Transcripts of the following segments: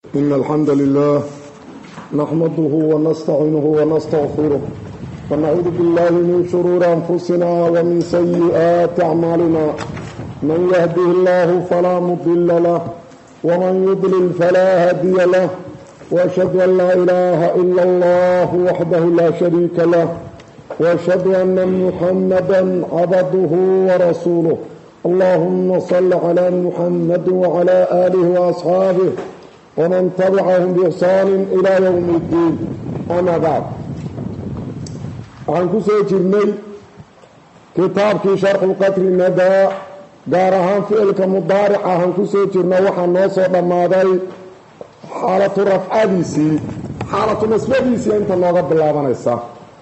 إن الحمد لله نحمده ونستعينه ونستغفره ونعوذ بالله من شرور أنفسنا ومن سيئات أعمالنا من يهده الله فلا مضل له ومن يضلل فلا هادي له وأشهد أن لا إله إلا الله وحده لا شريك له وأشهد أن محمدا عبده ورسوله اللهم صل على محمد وعلى آله وأصحابه ومن تبعهم بإحسان إلى يوم الدين أما بعد waxaan ku soo jirnay kitaabkii sharxu qatri nadaa gaar ahaan ficilka mudaarica aan ku soo jirna waxaa noo soo dhammaaday xaalatu rafcadiisii xaalatu nasbadiisii inta nooga bilaabanaysa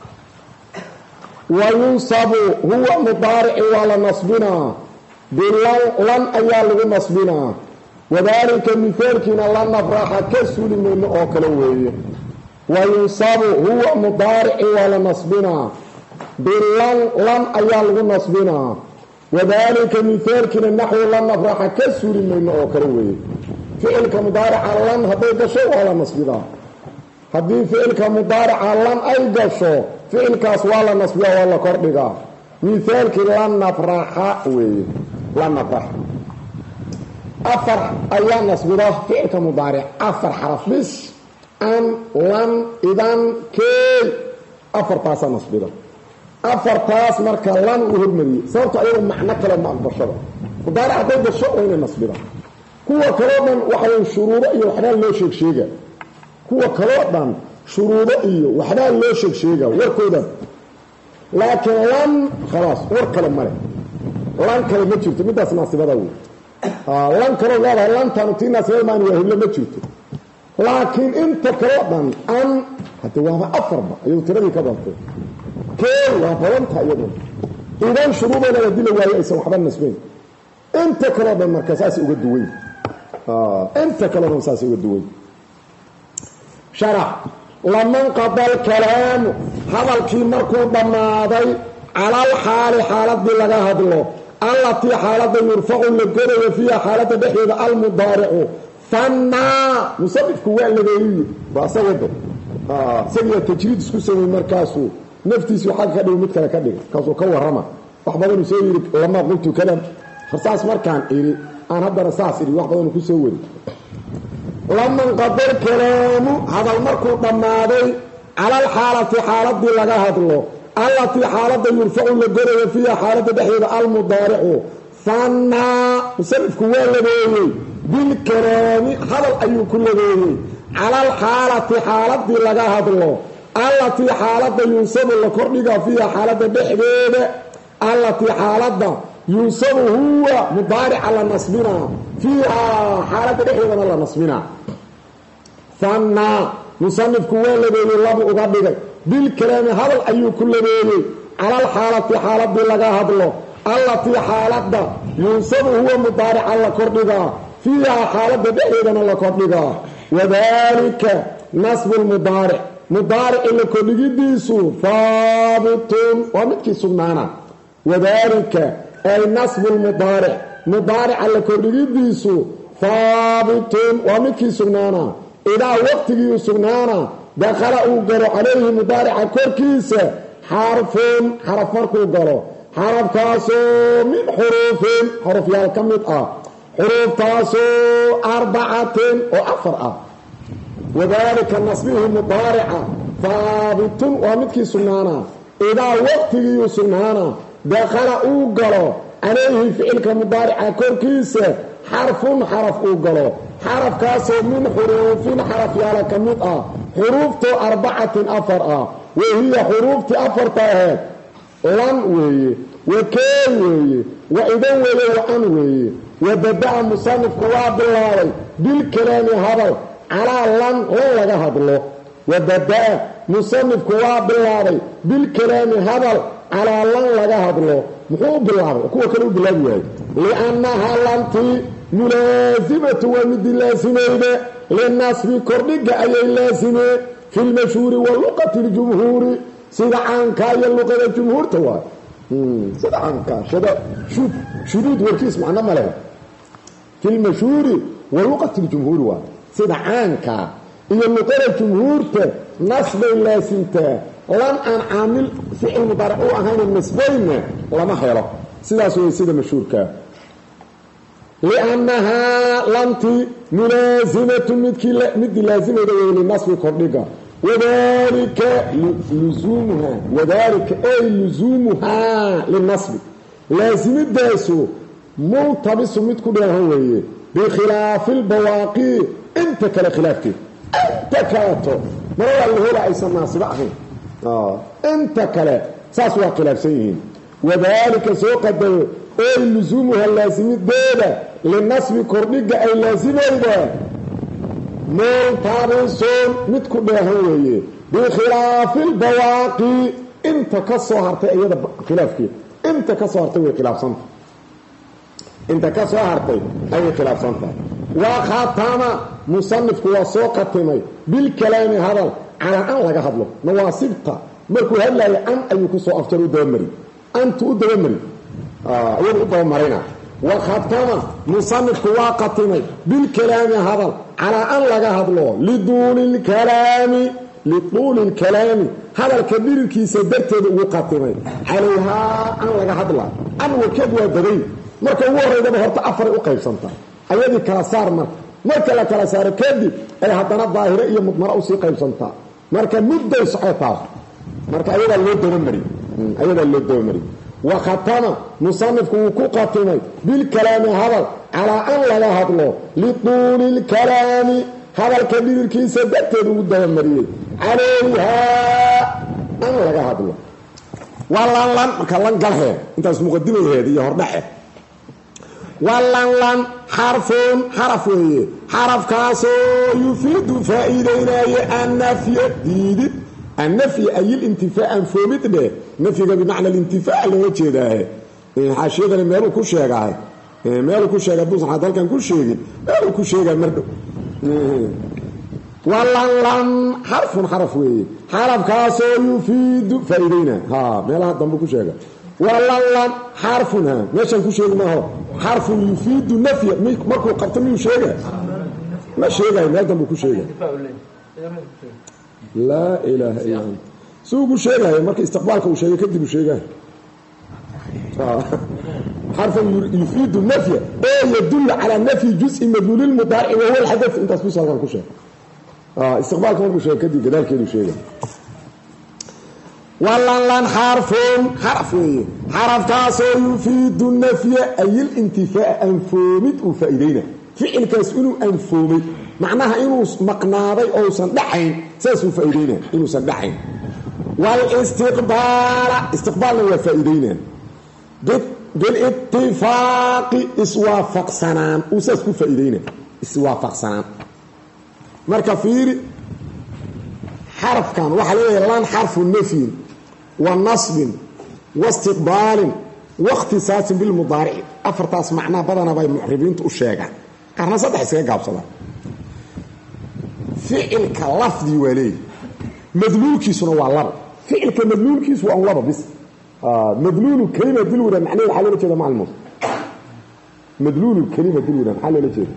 wayunsabu huwa mudaarici waa la nasbinaa bilan ayaa lagu nasbinaa wadaalika mihaalkiina la nafraxa ka suuli mayno oo kale weeye wayunsabu huwa mudaarici waa la nasbinaa bilan lan ayaa lagu nasbinaa wadaalika mihaalkiina naxwi la nafraxa ka suuli mayno oo kale weeye ficilka mudaarica lan hadday gasho waa la nasbidaa haddii ficilka mudaarica lan ay gasho ficilkaas waa la nasbiyaa waa la kordhigaa mihaalkii la nafraxa weeye la nafraxa afar ayaa nasbida ficilka mudaaric afar xaraf bis an lan idan key afartaasaa nasbida afartaas marka lan u hormariyey sababto ayago macno kale ma aqbashada mudaaric hadday gasho waa inay nasbida kuwa kaloo dhan waxay shuruudo iyo waxbaa loo sheegsheega kuwa kaloo dhan shuruudo iyo waxbaa loo sheegsheega warkooda laakiin lan khalaas war kale male lan kale ma jirto midaas naasibada wey lan kaloo leedahay lantaanu tii naasibada maan waa hiblo ma jirto laakiin inta kaloo dhan an hadde waaba afarba iyadu tiradii ka badantay kee waa badanta iyaduna idan shuruudeeda la dila waayo aysan waxba nasbayn inta kaloo dhan marka saasay uga duwayn inta kaloo dhan saasay uga duwayn sharax laman qada alkalaamu hadalkii markuu dhammaaday cala alxaali xaaladii laga hadlo allatii xaaladda yurfacu la godayo fiiha xaaladda dhexdeeda almudaaricu fannaa musanifku waa lageeyiyi waa asagado isagiyaa tajriid isku samey markaasuu naftiisii xagga ka dhigi mid kale ka dhigay markaasuu ka warrama wax badanuu soo yidhi lama qultu kalam saas markaan idhi aan haddana saas idhi wax badanuu ku soo wari laman qadar kalaamu hadal markuu dhammaaday cala alxaalati xaaladii laga hadlo allatii xaaladda yurfacu la godayo fiiha xaaladda dhexdeeda almudaaricu fannaa musanifku waa labeeyey bilkalaami hadal ayuu ku labeeyey cala alxaalati xaaladii laga hadlo allatii xaaladda yunsabu la kordhiga fiiha xaaladda dhexdeeda allatii xaaladda yunsabu huwa mudaarica la nasbinaa fiihaa xaaladda dhexdeedana la nasbinaa fannaa musanifku waa labeeyey labu uga dhigay bilkalaami hadal ayuu ku labeeyey cala alxaalati xaaladii laga hadlo allatii xaaladda yunsabu huwa mudaarica la kordhigaa fiihaa xaaladda dhexdeedana la kordhigaa wadaalika nasbu lmudaaric mudaarici la kordhigidiisu haabitun waa midkii sugnaana wadaalika ay nasbu lmudaaric mudaarica la kordhigidiisu haabitun waa midkii sugnaana idaa waqtigiiu sugnaana dakhala uu galo calayhi mudaarica korkiisa xarfun xaraf markuu galo xarafkaasoo min xuruufin xurufyaal ka mid ah xuruuftaasoo arbacatin oo afar ah wadaalika nasbihi mudaarica haabitun waa midkii sugnaana idaa waqtigiiu sugnaana dakhala uu galo calayhi ficilka mudaarica korkiisa xarfun xaraf uu galo xarafkaasoo min xuruufin xarafyaala ka mid ah xuruuftoo arbacatin afar ah wahiya xuruuftii afarta aheed lan weeye wakee weeye wa idan weeye wa an weeye wabada-a musanifku waa bilaabay bilkalaami hadal calaa lan laga hadlo wabada-a musanifku waa bilaabay bilkalaami hadal calaa lan laga hadlo muxuu u bilaabay kuwa kale u bilaabi yahay liannaha lantii mulaasimatu waa midii laasimayde linasbi kordhiga ayay laasimee fi lmashhuuri wa luqati ljumhuuri sida caankaa iyo luqada jumhuurta waay sida caankaa shuduud warkiis macno ma leh fi lmashhuuri wa luqati ljumhuuri waay sida caanka iyo luqada jumhuurta nasbay laasimtaa lan aan caamil ficil mudaaric u ahayn nasbayna lama helo sidaas way sida mashhuurka li'annahaa lanti mulaasimatu mid laazimada wey linasbi kordhiga wadalika ay luzuumuhaa linasbi laasimidaasu multabisu mid ku dheehan weeye bikhilaafi lbawaaqi inta kale khilaafkeed inta kaleeto marada lahoola aysan naasibo ahayn inta kale saas waa khilaafsan yihiin wadaalika soo qadaro ay lusuumuha laasimideeda linasbi kordhiga ay laasimayda multabisun mid ku dheehan weeye bikhilaafi lbawaaqi inta ka soo hartay iyada khilaafkeed inta ka soo hartay way khilaafsanta inta ka soo hartay ayay khilaafsantahay waa khatama musanifku waa soo qatimay bilkalaami hadal calaa an laga hadlo nawaasibta markuu hadlaayo an ayuu ku soo afjar u dabamari antu u dabamari iyadu u dabamarina waa khatama musanifku waa qatimay bilkalaami hadal calaa an laga hadlo liduuli lkalaami hadalka dhirirkiisa darteeda ugu qatimay calayhaa an laga hadla an wakeed waa baday marka ugu horeydaba horta afaray u qaybsanta ayadii kala saar marka la kala saaro kadib ay haddana daahire iyo mudmara usii qaybsantaa marka mudday socotaas marka ayadaa loo dabamari wa khatama musanifku wuu ku qatimay bilkalaami hadal calaa an laga hadlo lituuli lkalaami hadalka dhirirkiisa darteed ugu dabamariyey calayhaa an laga hadlo waa lanlan marka lan galhee intaas muqadimaheed iyo hordhace walanlan xarfun xaraf weeye xarafkaasoo yufiidu faa'iideynaaye annafya diidid annafyi aylintifaa anfoomid dheh nafyiga bimacna alintifaac looga jeedaahe xaashiyadani meeluu ku sheegahay buusan xad halkan ku sheegin meeluu ku sheegahay mardhow walanlan xarfun xaraf weeye xarafkaasoo yufiidu faa'iideynaa meelaha dambe ku sheega walanlan xarfun meeshaan ku sheegi maaho xarfun yufiidu nafya markuu qabto miyuu sheega ma sheegayo meel danbuu ku sheega laa ilaaha illa anta suu ugu sheegayo marka istiqbaalka uu sheegay kadib uu sheegayo xarfun yufiidu nafya ee yadulla calaa nafyi juz'i madluulilmudaarici wahuwa alxadaf intaas bis halkan ku sheega istiqbaalka markuu sheegay kadib gadaalkeeduu sheega walanlan xarfun xaraf weeye xarafkaasoo yufiidu nafya ayilintifaa'a anfoomid uu faa'iideyna ficilkaas inuu anfoomay macnaha inuu maqnaaday ousan dhacayn saasuu faa'iideyna inuusan dhacayn walistiqbaala istiqbaalna waa faa'iideyna bilitifaaqi iswaafaqsanaan uu saas ku faa'iideyna iswaafaqsanaan marka fiiri xarafkan waxaa leeyahay lan xarfu nafyin wa nasbin waistiqbaalin waاkhtisaasin bilmudaarici afartaas macnaa badana bay mucribiintu u sheegaan qaarna saddex iskaga gaabsadaan ficilka lafdi waa leeyahy madluulkiisuna waa laba ficilka madluulkiisu waa un laba bis madluulu kelima dilwira macnaheeda waxaa loola jeeda macalmus madluulu kelima dilwira maxaa loola jeeda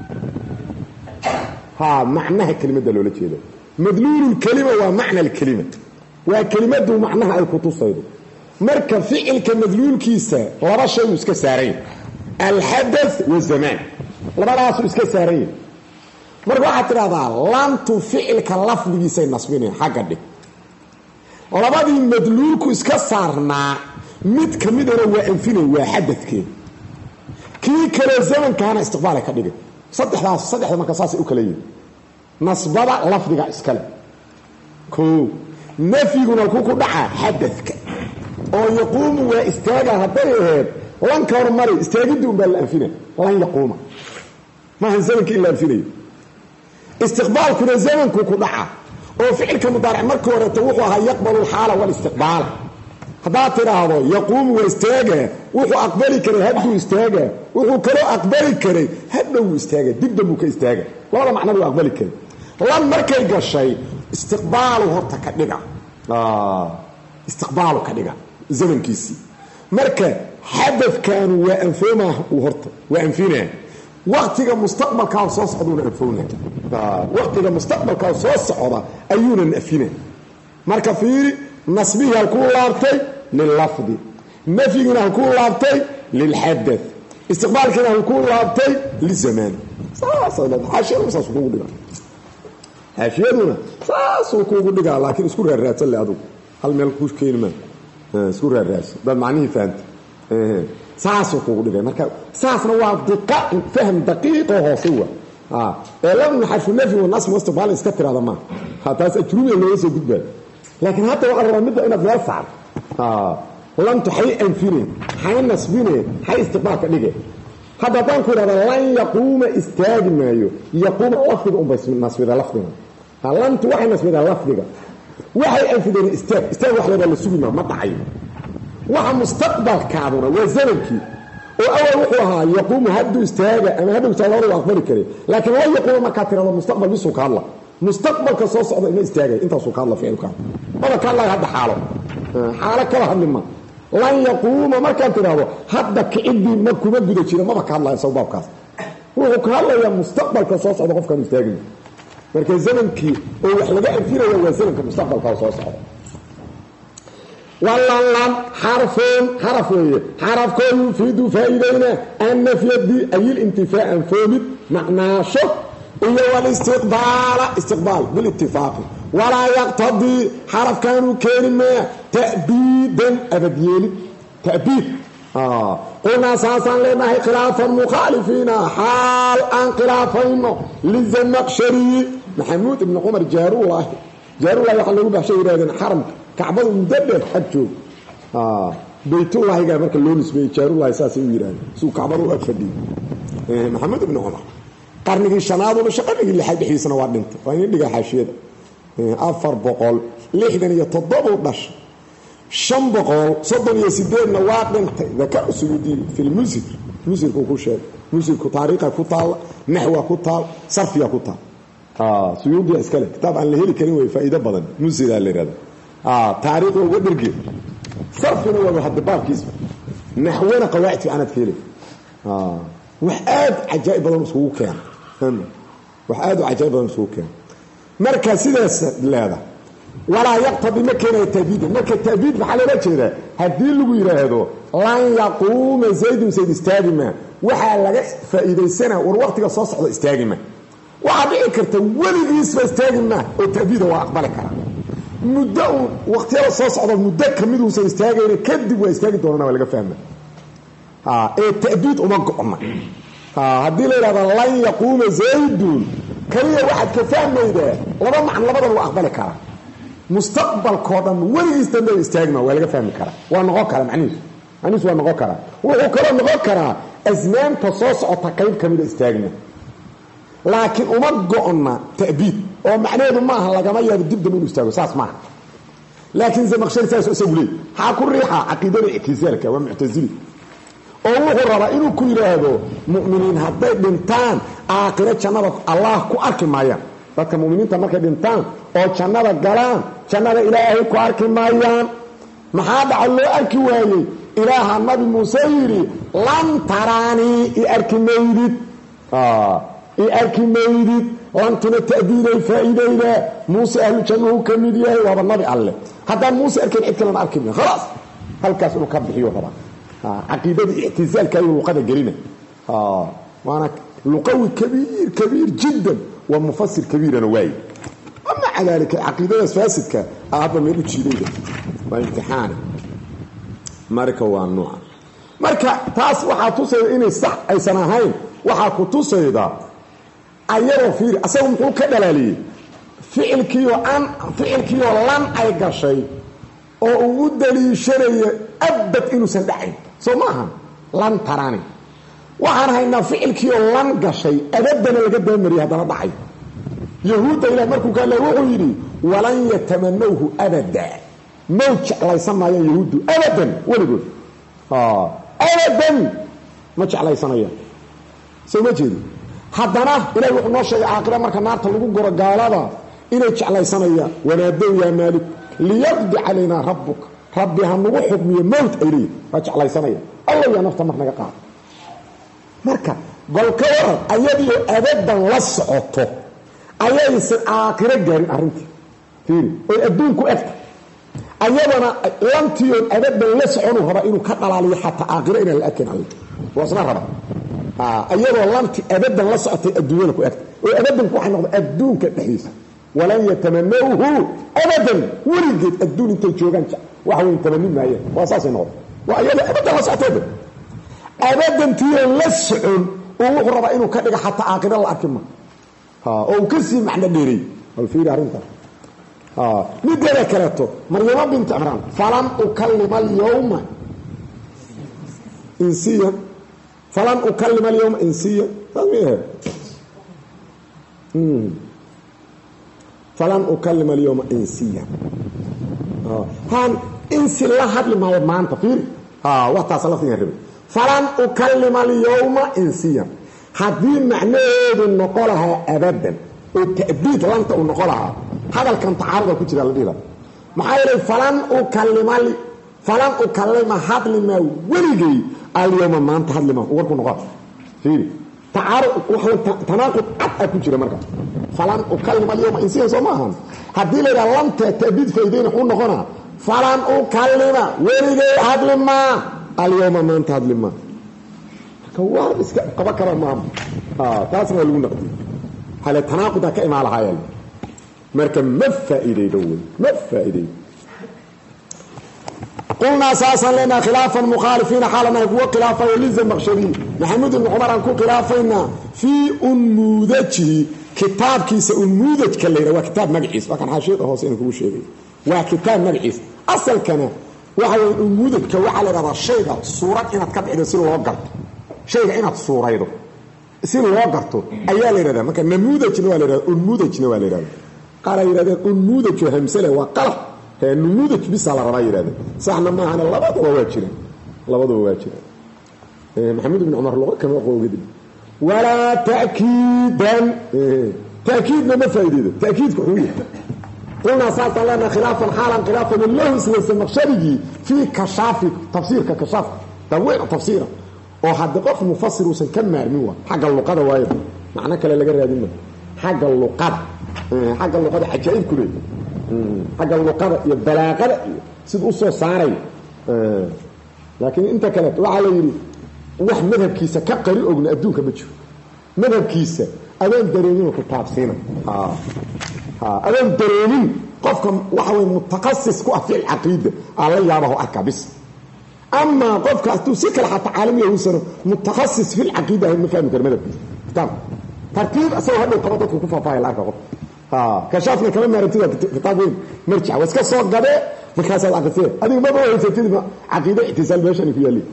macnaha kelimadda loola jeeda madluulu lkelima waa macna alkelima waa kelimadu macnaha ay ku tusaydo marka ficilka madluulkiisa laba shay uu iska saaranya alxadath wazamaan labadaasuu iska saaranya marka waxaad tidhahdaa lantu ficilka lafdigiisay nasbinayn xagga dhig labadii madluulku iska saarnaa mid ka midana waa anfinay waa xadadkeeda kii kaleo zamankaana istiqbaalay ka dhigay saddexda marka saasay u kala yihin nasbada lafdiga iskale koo nafyiguna ku dhacaa xadadka oo yaquumu waa istaaga hadday ahayd lanka hormari istaagidii unbaa la anfina lan yaquuma maahan zamanka in la anfinayo istiqbaalkuna zamanku ku dhaca oo ficilka mudaaric markii horeeto wuxuu ahaa yaqbalu alxaala walistiqbaala haddaad tidhaahdo yaquumu waa istaaga wuxuu aqbali karay hadduu istaaga wuxuu kaloo aqbali karay hadhow istaaga dibdambuu ka istaaga labada macnaba uu aqbali karay lan markay gashay istiqbaalu horta ka dhiga istiqbaalu ka dhiga zamankiisii marka xadafkaanu waa anfoomaa uu horta waa anfinaa waqtiga mustaqbalka soo socduna anfowna waqtiga mustaqbalka soo socda ayuuna nafina marka fiiri nasbihi ku laabtay lil lafdi nafigina ku laabtay lil hadath istiqbaalkina ku laabtay lil zaman xashiyadu kugu dhiga xashiyaduna kugu dhiga laakiin isku raadsan la adigu hal meel ku keenima isku raadsan dad macnihi faanta saasoo kugu dhigay marka saasna waa fahm daqiiq oo hooseeya elam xarfu nafi wa nasb mustaqbal iska tirada ma taas ajrubi loo soo gudbaa laakiin hadda waxa la rabaa mid ina fiir faal lan tahay anfini hay nasbine hay istiqbaalka dhige hadda tan ku rada lan yaquma istaagmayo yaquma waqti bas nasbida lafdiga lan tu waxa nasbida lafdiga waxay anfideen istaag wax la sugima ma dhacay waxa mustaqbalkaaduna waa zamankii oo awal wuxuu ahaa yaquumu haddu istaaga ama haddu istaaga waa aqbali kare laakiin waa yaquumu marka tirada mustaqbal bisu ka hadla mustaqbalka soo socda inay istaagay inta soo ka hadla ficilka wala ka hadla hadda xaalo kala hadlima lan yaquumu marka tirado hadda kicidi ma kuma guda jira ma ka hadlaya sababkaas wuxuu ka hadlaya mustaqbalka soo socda qofka istaagay marka zamankii oo wax laga anfirayo waa zamanka mustaqbalka soo socda والله حرف يفيد فائدين النفي أي الانتفاء فومد معناشه إيه والاستقبال بالاتفاق ولا يقتضي حرف كانوا كلمة تأبيدا أبديين تأبيد قلنا أساسا لما هي خلاف المخالفين حال أن خلافين للزمخشري محمود بن عمر جارو الله يحلقوا بحشي رادين حرم كعبه مدبر حجو بيت الله يجا marka loo nisbay jaarullah saasi u yiraan suu kacbadu u fadhiyo maxamed ibn umar qarnigii shanaad oo shaqadii lixad xiisana waa dhintay waa in dhiga xashiyada 467 dhash 538 na waa dhintay dakar suudi fil music ku sheeg music taariikha ku taal nahwa ku taal sarfiya ku taal suudi iskale kitab aan la heli karin way faa'iido badan music la leeyahay تاريخ وقدرجي صرفنا وهذا بابكيس نحونا قواعد في عناد كيلي وحاد عجائب الله مسوق كان وحاد عجائب الله مسوق كان مركز سيدس هذا ولا يقتضي مكانه التأبيد مكان التأبيد بحاله لا جيره هدي اللي بيراهدو لن يقوم زيد سيد استاجمه وحال لغا فايده سنه والوقت قصص على استاجمه وعبي كرت ولدي اسمه استاجمه والتأبيد هو اقبلك مدة وقتها صاص على مدة كميد وسيستاجر كذب ويستاجر دورنا ولا فهمه التأبيد ومقعنا هدي لي هذا لن يقوم زيد كليه واحد كفاهم إذا لما معنى لبضل وأقبلك مستقبل قادم ولا يستنى يستاجر ولا فهم كره ونغكر معنيش ونغكر وكلام نغكر أزمان تصاص على تقييم كميد استاجر لكن ومقعنا تأبيد ومعناه maaha laga yaabo dib dib inuu istaago saas maaha laakiin Zamakhshari saas u sawlay ha ku riixa aqeedada iktizaalka waa mu'tazili oo wuxuu rabaa inuu ku yiraahdo mu'miniin hadday dhintaan aakhira jannada Allah ku arki maayaan dadka mu'miniinta markay dhintaan oo jannada galaan jannada Ilaahay ku arki maayaan maxaa dhacal loo arki waayay Ilaaha Nabi Muuse yiri lan tarani arki meydid arki meydid وانتنا تأبيد الفائدة إلى موسى أهل جنه كميديا وهذا النبي الله هذا موسى أركن عدكنا أركبنا خلاص هل كاسم كبح يوضبا عقيدة اعتزال كايو وقادة قرينة وانا لقوي كبير جدا ومفسر كبير نواي أما على ذلك عقيدة فاسدك أعظم يلو تشيليه وامتحان ماركا والنوع ماركا تاس وحا توسيد إني صح أي سنهين وحا كتوسيدا ayaro fiir asagu muxuu ka dhalaaliyay ficilkiyo lan ay gashay oo uu daliishanay abad inuu san dhacay soo maaha lan tarani waxaan haynaa ficilkiyo lan gashay abadana laga daamariyo hadana dhacay yahuuda ila markuu ka leeyahay wuxuu yiri walan yatamannuhu abada mawj laysanaya yahuudu abadan waligood abadan ma jeclaysanaya soo ma jeedi haddana ilaahay wuxuu noo sheegay aakhira marka naarta lagu goro gaalada inay jeclaysanaya wanaadow yaa maalik liyaqdi calayna rabbuk rabbi hanugu xukmiyo mawt ayri waa jeclaysanaya allah yaa nafta marnaga qaad marka bal ka waran ayadii abadan la socoto ayaysan aakhiro gaarin arrintii fiiri oo adduunku egta ayadana lantiyoon abadan la soconu raba inuu ka dhalaaliyo xataa aakhiro inaan la arkin alle waasna raba ayadoo lanti abadan la socotay adduunyada ku egta oo abadanku waxay noqday adduunka dhexdiisa walan yatamanawhu abadan weligeed adduun intay joogaan waxa weyn tamanin maayeen waa saasay noqday waa ayada abadan la socotay abadan tiyoon la socon oo wuxuu rabaa inuu ka dhigo xataa aakhiro la arkin ma oo ka sii macna dheeray wal fiir arinta midda kaleeto maryama bint imran falan ukallima al-yawma insiya falan ukallima al-yawma insiya famiha falan ukallima al-yawma insiya han insi la hadli ma maanta fiir waqta salafin rabi falan ukallima al-yawma insiya haddii macnaheedu noqo lahaa abadan oo ta'biid lanta uu noqo lahaa hadalkan tacaarud ku jira la dhila maxaa yeelay falan ukallima hadlima weligay alyawma maanta hadlima warku noqo fiiri tacaarud waxa tanaaqud cad ku jira marka falan ukallima alyawma insiyan soo maahan haddii la yidhaha lanta ta'biid faa'iideyna wuxuu noqonaa falan ukallima weligay hadlima alyawma maanta hadlima waa iska qaba kara maam taasna lagu naqdi hal tanaaquda ka imaal hayal marka ma faa'iideeyo ma faa'iideeyo qulna asasan lana khilafan mukhalifin halana huwa khilafa lizamakhshari محمد بن عمر أن كو خلافينا في أنموذجه كتاب كيس أنموذج كالليلة وكتاب مقعيس وكان حاشيته هو سيني كبو شيء وكتاب مقعيس أصل كان وحاول أنموذج كوحالة هذا الشيء صورة إنها تكبع سير وقرت شيء إنها الصورة يدو سير وقرته أيال هذا ما كان نموذج نوال هذا أنموذج نوال هذا قال هذا أنموذج همسلة وقلق النموذج بس على رأي هذا صحنا ما عن الله بدو واجرين الله بدو واجرين محمد بن عمر لغة كما يقول قدم ولا تأكيدا تأكيدنا ما فايدة تأكيد كحولي قلنا صارت لنا خلافا حالا خلافا من الله سلسل المخشري في كشاف تفسير ككشاف توين تفسيره وحد قف مفسر وسنكم مرموه حق اللقاء وايد معناه كلا لقى هذه حق اللقاء حق اللقاء حجائب كله حق اللقاء البلاغه سيد أصو صاري لكن انت كلت وعلى يري wax madhabkiisa ka qari ogna adduunka ma jiro madhabkiisa adaan dareemin ku taabsiina adaan dareemin qofka waxa way mutakhassis ku ah fi aqeeda ala yaabahu akabis amma qofka atuu si kala xataa caalamiga uu sano mutakhassis fi aqeeda ma fahmi kar madhabkiisa tab tartiib asoo hada qabadku ku faafay la arka qof kashafna kala maartida kitaabeen marjic waska soo gabe markaas aad aqrisay adiga ma boohaysatid aqeeda ihtisaal meeshan ku yali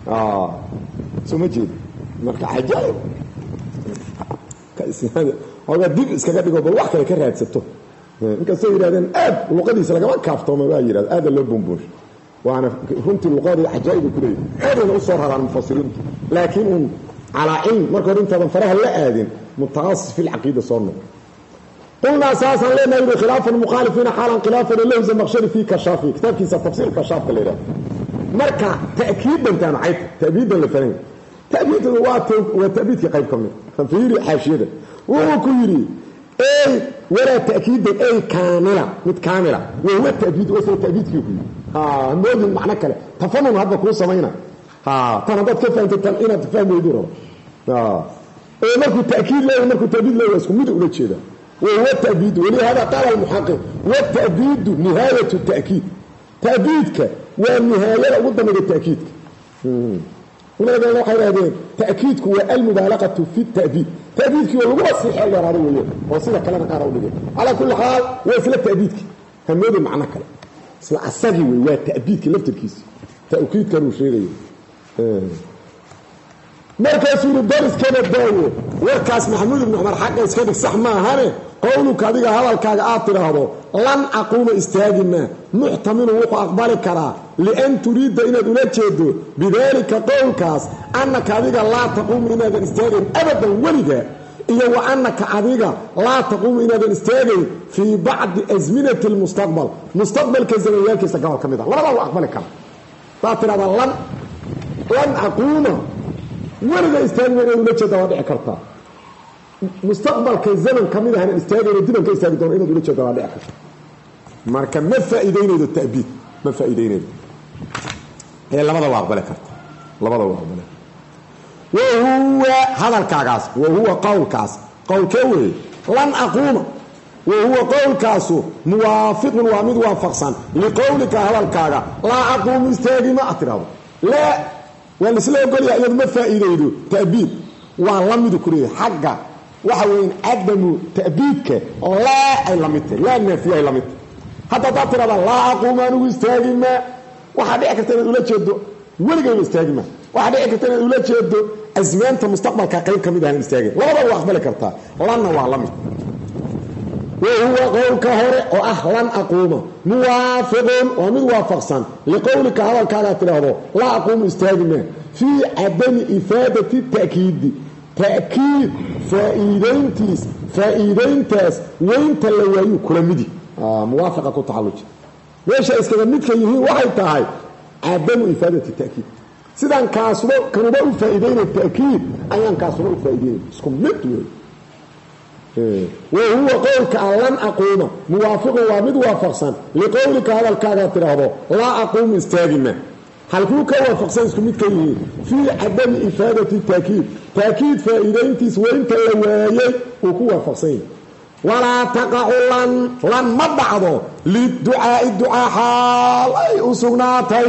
سمجد marka xajaayib kaisnada oo dib iskaga dhigo bal wax kale ka raadsato inka soo yiraahdeen aad luqadiisa laga kaaftoomo waa yiraahdo aad loo bombosh waana runtii luqada xajaayib ku leeyahay aadna u soo raran mufassirin laakiin ala ilm marka inta faraha la aadin mutakhassis fi al-aqeeda soo قلنا اساسا لنا يري خلاف المخالفين حالا خلافا له زمخشري في كشافي كتاب كيس تفسير كشاف كليره marka تاكيد انت معيت تأبيد اللي فاهم تأبيد الوقت وتأبيد قيب كم فيري حاشيه وهو كيري اي ولا تأكيد اي كامله متكامله وهو التأبيد وصل تأبيد كيف نود معنى كده تفهموا هذا كل سمينا تنبط كيف انت تلقينا تفهم يديروا اي مركو تأكيد لا مركو تأبيد لا اسكو ميد ولا جيده وهو التأبيد ولهذا قال المحقق والتأبيد نهاية التأكيد تأبيدك والنهاية قدام التأكيد ولذا نوع هذا تأكيدك هو المبالغة في التأبيد تأبيدك هو الوصل حاجة رأيه وصلة كلام قارئ ليه على كل حال وصلة تأبيدك هم يدل معنى كلام أصل السجي والتأبيدك لفت الكيس تأكيد كانوا شيء مركز الدرس كان الداوي وركاس محمود بن عمر حق اسكدك صح ما هاني قولك adiga hadalkaaga aad tiraahdo lan aquma istaagina muhtamin wuxuu aqbali kara laan turida inaad ula jeedo bidalika qowlkaas annaka adiga la taqum inaad istaagin abadan waliga iyo wa annaka adiga la taqum inaad istaagin fi ba'd azminati almustaqbal mustaqbalka zamaniyalkiisa gaar kamida labada uu aqbali kara taa tirada lan aquma weliga istaagma inaad ula jeeda waa dhici kartaa mustaqbalka zaman ka mid ahna istaagayna dibanka istaagi doono inaad ula jeeda waa dhici kartaa marka ma faa'iideynaydo ta'biid ma faa'iideynaydo labada waa aqbali karta labada waa aqbali وهو هذا الكاغاس وهو قول كاس قول كوي لن أقوم وهو قول كاسو موافق وامد وافقصا لقولك هذا الكاغا لا أقوم استاجي ما أتراب لا والسلام يقول يا ما فائده تأبيد والله مذكوري حقا وحوين عدم تأبيدك لا علمت لا نفي علمت حتى تتراب لا أقوم أنا استاجي ما واحد يكتب ولا جدو ولا جاي استاجي ما واحد يكتب ولا جدو أزمانته مستقبلك قريب كميد هان استاجي لا والله أقبل كرتا لأنه وعلمت وهو قولك هوري وأهلا أقوم موافق ومن وافقصا لقولك هذا الكلام تلاحظه لا أقوم استاجي في عدم إفادة التأكيد تأكيد فائدينتاس وانت اللي ويو كرمدي موافقة كنت حلوش ليش اسكذا مدك يهي واحد تاعي عدم إفادة التأكيد سيدان كاسلو كانوا بقوا فائدين التأكيد أيان كاسلو فائدين اسكم مدوي وهو قولك لن أقوم موافق ومد وافقصا لقولك هذا الكاغا ترهبه لا أقوم استاجنا هل كوك وافقصا اسكم مدكيه في عدم إفادة التأكيد تأكيد فائدين تسوين كالوايي وكو وافقصين ولا تقع لن مبعضه للدعاء حال أي أسوناتي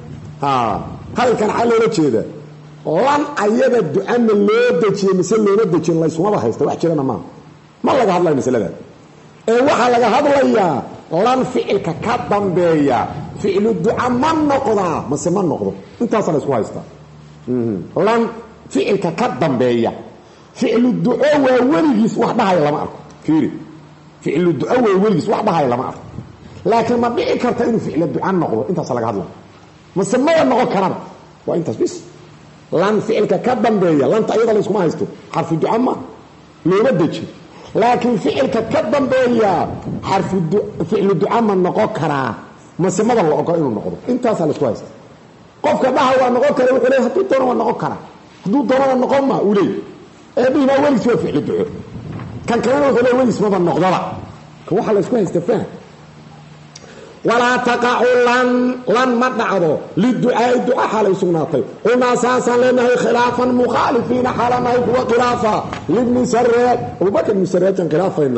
هل كان حلو كذا لان ايده دعاء لو دجي مثل لو دجين لا اسما هيسته wax jirana ma laga hadlay misalada waxa laga hadlaya lan ficilka ka dambeeya ficil du'a man noqda ma sama noqdo intaas la isku haysta lan ficilka ka dambeeya ficil du'a waa waligiis wax dhahay lama arko fiiri ficil du'a waa waligiis wax dhahay lama arko laakiin ma dhici karta inuu ficil du'a noqdo intaas laga hadlay مسمى نقول كلام وانت بس لان فعلك كدن بيا لان ايضا لا اسمها هيستو حرف الدعاء ما لو بدج لكن فعلك كدن بيا حرف فعل الدعاء ما نقول كرا مسمى الله اوقع انه نقول انت اسال كويس قفك ده هو نقول كرا وخليه حطوا دور نقول كرا حدود دور نقول ما ولي ابي ما ولي سوى فعل الدعاء كان كلام ولا ولي اسمه نقول لا كوخ لا اسمه استفهام ولا تقع لن مدعو للدعاء الدعاء حال سناتي وما اساسا لانه خلافا مخالفين حال ما هو خلافا لابن سرات ابو بكر بن سرات كان خلافنا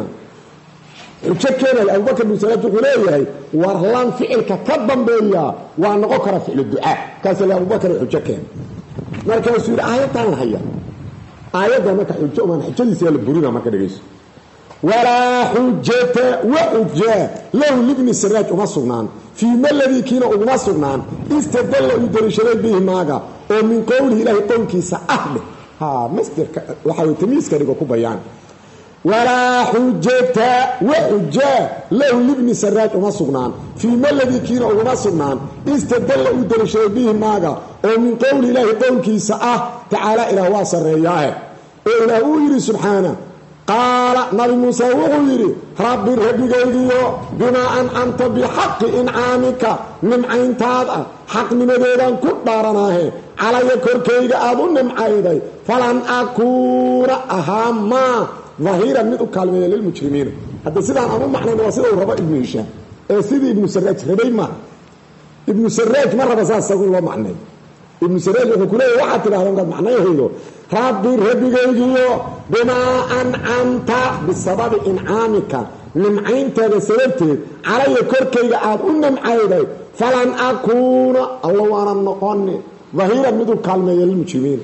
وشكل ابو بكر بن سرات غليه ورلان فعلك كدن بيا ونقو كره فعل الدعاء كاس ابو بكر وشكل marka soo aayatan haya aayada marka xujo man xujadiisa la burina marka dhageyso ولا حجة وحجة لو لابن سراج ومصرنان فيما الذي كان ومصرنان استدل يدرشري به ماغا ومن قوله إلهي قولك سأهله مصدر وحاول تميز كاريكو كبيان ولا حجة وحجة لو لابن سراج ومصرنان فيما الذي كان ومصرنان استدل يدرشري به ماغا ومن قوله إلهي قولك سأه تعالى إلى واصر رياه إلى أولي سبحانه قال نبي موسى وغيري ربي ربيغيو بما أنعمت بحق إنعامك نمعين تادا حق نمديدان كدارناه علي كركيغ أظن نمعيدي فلن أكون أهما ظهيرا من كلمة للمجرمين هذا سيدان أمام معنى واسده ربا ابن هشام سيدي ابن سراج ربي ما ابن سراج مرة بساس تقول الله معنى ابن سراج يقول له واحد تلاهم قد معناه هيلو ربي ربيغيو بما أنعمت بسبب إنعامك نمعين تبسببتي علي كركي أظن نمعيدي فلن أكون الله وانا نقوني ظهيرا مدو كلمة للمجرمين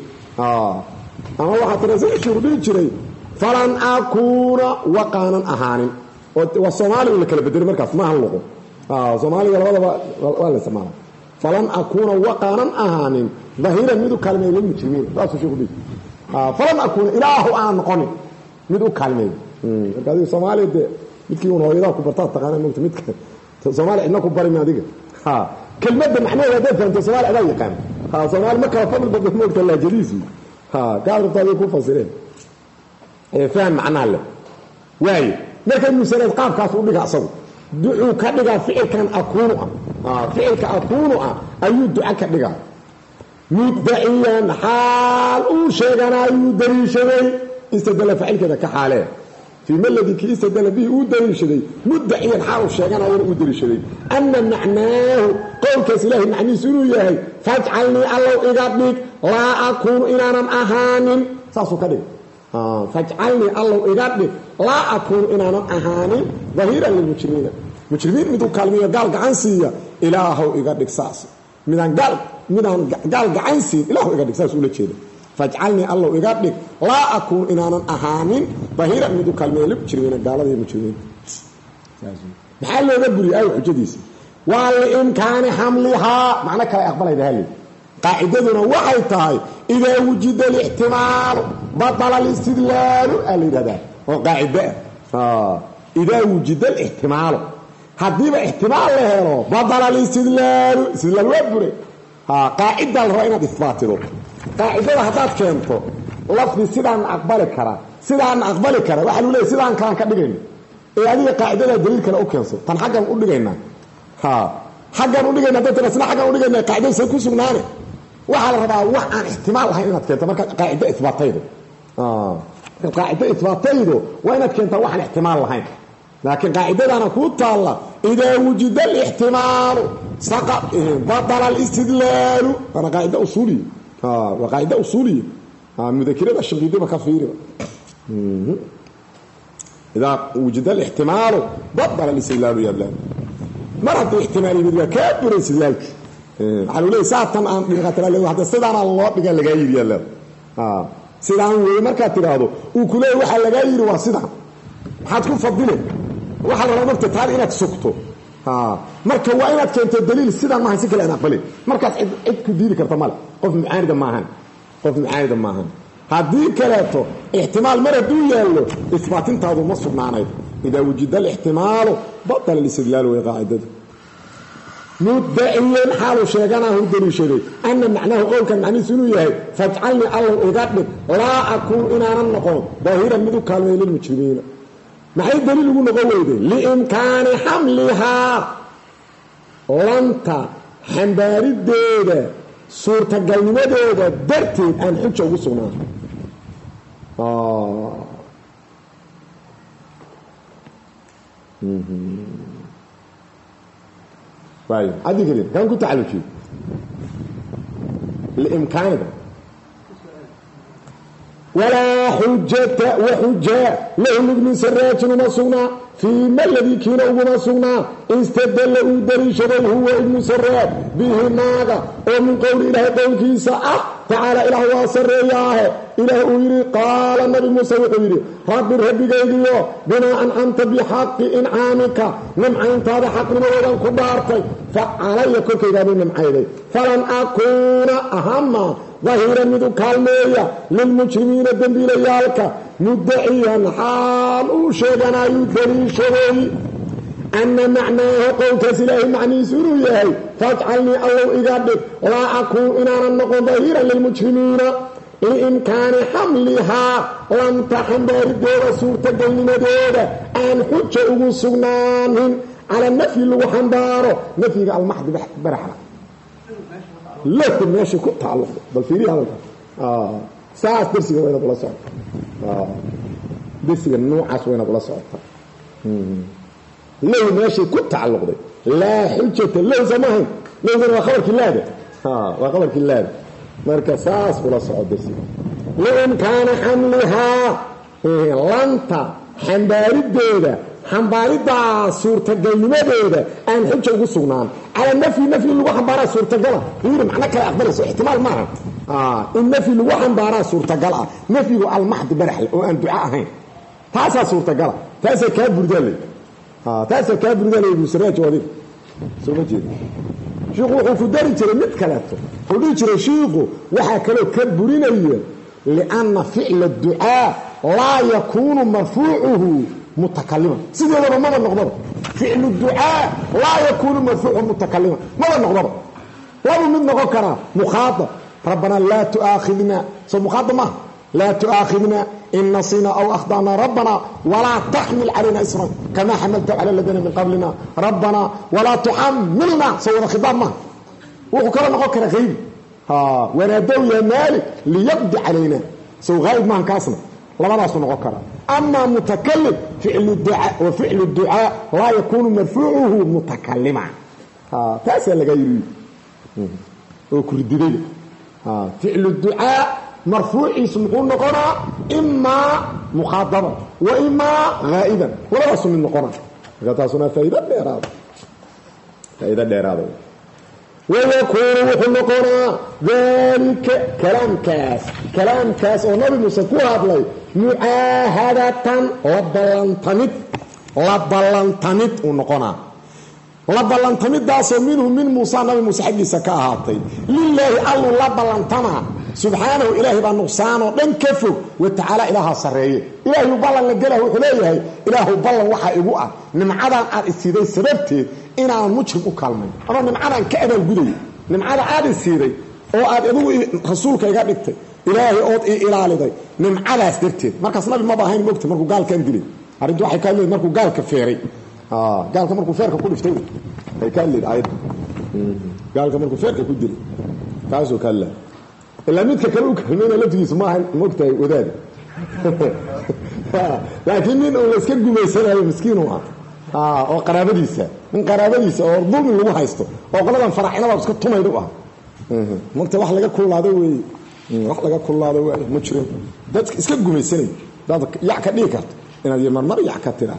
أما واحد تنزل شربين جري فلن أكون وقانا أهانين والصومالي ولا كلا بدر مركز ما هنلقو صومالي ولا سمانا فلن أكون وقانا أهانين ظهيرا مدو كلمة للمجرمين رأسو شربين فلن أكون إله آن قني مدو كلمة قال الصومالي ده متكيون هو إذا كبرتات تقانا موت متك الصومالي إنكم بري ما ديك كلمة ده معناها ده فأنت الصومالي أبي يقام الصومالي ما كان فضل بدل موت الله جليسي قالوا طيب يكون فصيلين فهم معناه له واي لكن مسألة قاب كاسو بك أصو دعو كدغا فعل كان أكون فعل كأكون أيو دعا كدغا مدعيا حال وشيغانا يدريشدي استدل فعل كذا كحاله في الذي كي استدل به ودريشدي مدعيا حال وشيغانا يدريشدي ان معناه قول كسله معني سنو يحيى فاجعلني الله اغاديك لا اكون انانا اهان ساسو كدي فاجعلني الله اغاديك لا اكون انانا اهان ظهيرا للمجرمين مجرمين مدو كلمه قال غعنسيا الهو اغاديك ساس midaan gaal gacansiin ilaahu iga dhig saas ula jeeda faj'alni allah iga dhig la akun inaanan ahaanin bahira midu kalmeelib jirina gaaladii mujrimiin maxaa looga buriyay xujadiisa wal imkaani hamliha macna kale aqbalayda hali qaacidaduna waxay tahay ida wujida al-ihtimal batala al-istidlal al-irada oo qaacida ida wujida al-ihtimal haddiiba ixtimaal la helo badala al-istidlaal istidlaal waa buray qaacida la raba inaad isbaatido qaacidada haddaad keento lafdi sidaan aqbali kara waxaa lagu leeyahay sidaan kalaan ka dhigayno ee adiga qaacidada daliil kale u keenso tan xaggan u dhigaynaa xaggan u dhigaynaa dadna sida xaggan u dhigaynaa qaacidada say ku sugnaane waxaa la rabaa wax aan ixtimaal lahayn inaad keento marka qaacida isbaataydo qaacida isbaataydo waa inaad keentaa waxaan ixtimaal lahayn لكن قاعدتنا كوتالا إذا وجد الاحتمال سقط بطل الاستدلال أنا قاعدة أصولية وقاعدة أصولية مذكرة الشنقيطي بكفير إذا وجد الاحتمال بطل الاستدلال يا بلاد مرة الاحتمال يبدأ كابر الاستدلال قالوا لي ساعة بغتنا له حتى سيدان الله بقى لغاير يا بلاد سيدان ومركا ترادو وكله وحا لغاير واسيدان حتكون فضلين waxa la rabaa taal inaad sugto marka waa inaad keento daliil sida ma haysan kale aqbalay markaas cid ku diiri karta mal qof mucaarida maahan hadii kaleeto ihtimaal maradu yaalo isbaatintaadu ma sugnaanay ida wujida al-ihtimal batala al-istidlal wa qa'idatu mudda'iyan halu sheegana hu daliishaday anna macnahu qowlkan macni sunu yahay faj'alni allah ugadib la akun inaanan noqon dahiran midu kaalmeeyay mujrimiina maxay daliil ugu noqon weyday liimkaani xamliha lanta xambaarideeda suurtagalnimadeeda darteed aan xujo ugu sugnaan طيب ادي كده كان كنت على شيء الامكان ده ولا حجة وحجة لهم ابن سراج ومصونا فيما الذي كنا ومصونا استدل ودريشده هو ابن سراج به ماذا ومن قول إله قولك ساعة تعالى إله واسرياه إله يري قال النبي موسى يقول رب قيديو بما أنعمت بحق إنعامك نمعين تابع حق نموذن كبارتي فعلي كل كيدان نمعيني فلن أكون أهم ظهيرا مدو كالمية للمجرمين الدنبيليالك مدعيا حال وشيغنا يدريشوي أن معناه قول كسله معني سنويه فاجعلني الله إغادك لا أكون إنانا نقول ظهيرا للمجرمين إن كان حملها لم تحمل دور سورة قلنا دور أن حجة سنان على النفي اللي حنباره نفي المحض برحلة لكن ماشي كنت تعلق بل في هذا ساعة درسي وين أقول صعب درسي النوع وين أقول صعب لو ماشي كنت تعلق لا حجة لو زمان لو زمان وخبرك الله وخبرك الله مركز ساس ولا صعب درسي لأن كان حملها لنتا حنباري الدودة حنباريدا suurta galnimadeeda aan xujo ugu sugnaan ala nafi lagu xambaara suurta gala yiri macna kale aqbalayso ihtimaal ma in nafi lagu xambaara suurta gala nafigu al mahd barahl oo aan duca ahayn taasa suurta gala taasa ka burdalay musraaj wadi soo jeed sheekhu wuxuu ku dari jiray mid kale oo dhigi jiray sheekhu waxa kale ka burinayo لأن فعل الدعاء لا يكون مرفوعه متكلما سيدي هذا ما نقدر فعل الدعاء لا يكون مرفوعا متكلما ما نقدر لا من نقدر مخاطب ربنا لا تؤاخذنا مخاطبة لا تؤاخذنا إن نسينا أو أخطأنا ربنا ولا تحمل علينا إصرا كما حملت على الذين من قبلنا ربنا ولا تحملنا سوى خطاب ما وكرا نقدر غيب ونادوا يا مالك ليقضي علينا سو غالب ما انكاسنا لما نص نقرا اما متكلم فعل الدعاء وفعل الدعاء لا يكون مرفوعه متكلما تاسع لغيري وكردي فعل الدعاء مرفوع اسمه نقرا اما مخاطبا واما غائبا ولا رسم النقرا غتاسنا فائده ديراد ويكون وحلقنا ذلك كلام كاس ونبي موسى كوهدلي معاهدة لبلنتمد ونقنا لبلنتمد داسو منه من موسى نبي موسى حقي سكاهاتي لله الله لبلنتما سبحانه إلهي بنقصانه لن كفو وتعالى إله سرية إلهي بلن لقله وحليه إلهي بلن وحا إبوء نمعادان السيدي سببتي inaan mujrim u kaalmay ama nimcadan ka abaal guday nimcada aad siiday oo aad adigu rasuulka iga dhigtay ilaahay oo ilaaliday nimcadaas darteed markaas nabi ma baahayn moogta markuu gaalkan dilay arintu waxay ka leeyahay markuu gaalka feeray gaalka markuu feerka ku dhiftay ay ka leeyahay gaalka markuu feerka ku dilay taasoo kala ilaa midka kale u kaalmeeyay laftigiisu ma ahan moogtay wadaad laakiin min uu iska gumeysanayo miskiin oo oo qaraabadiisa min qaraabadiisa oo dulmi lagu haysto oo qoladan faraxinada iska tumaydo ah mugta wax laga kullaado way mujrim dad iska gumaysanay dad yaa ka dhigi karto inaad mar yaa ka tira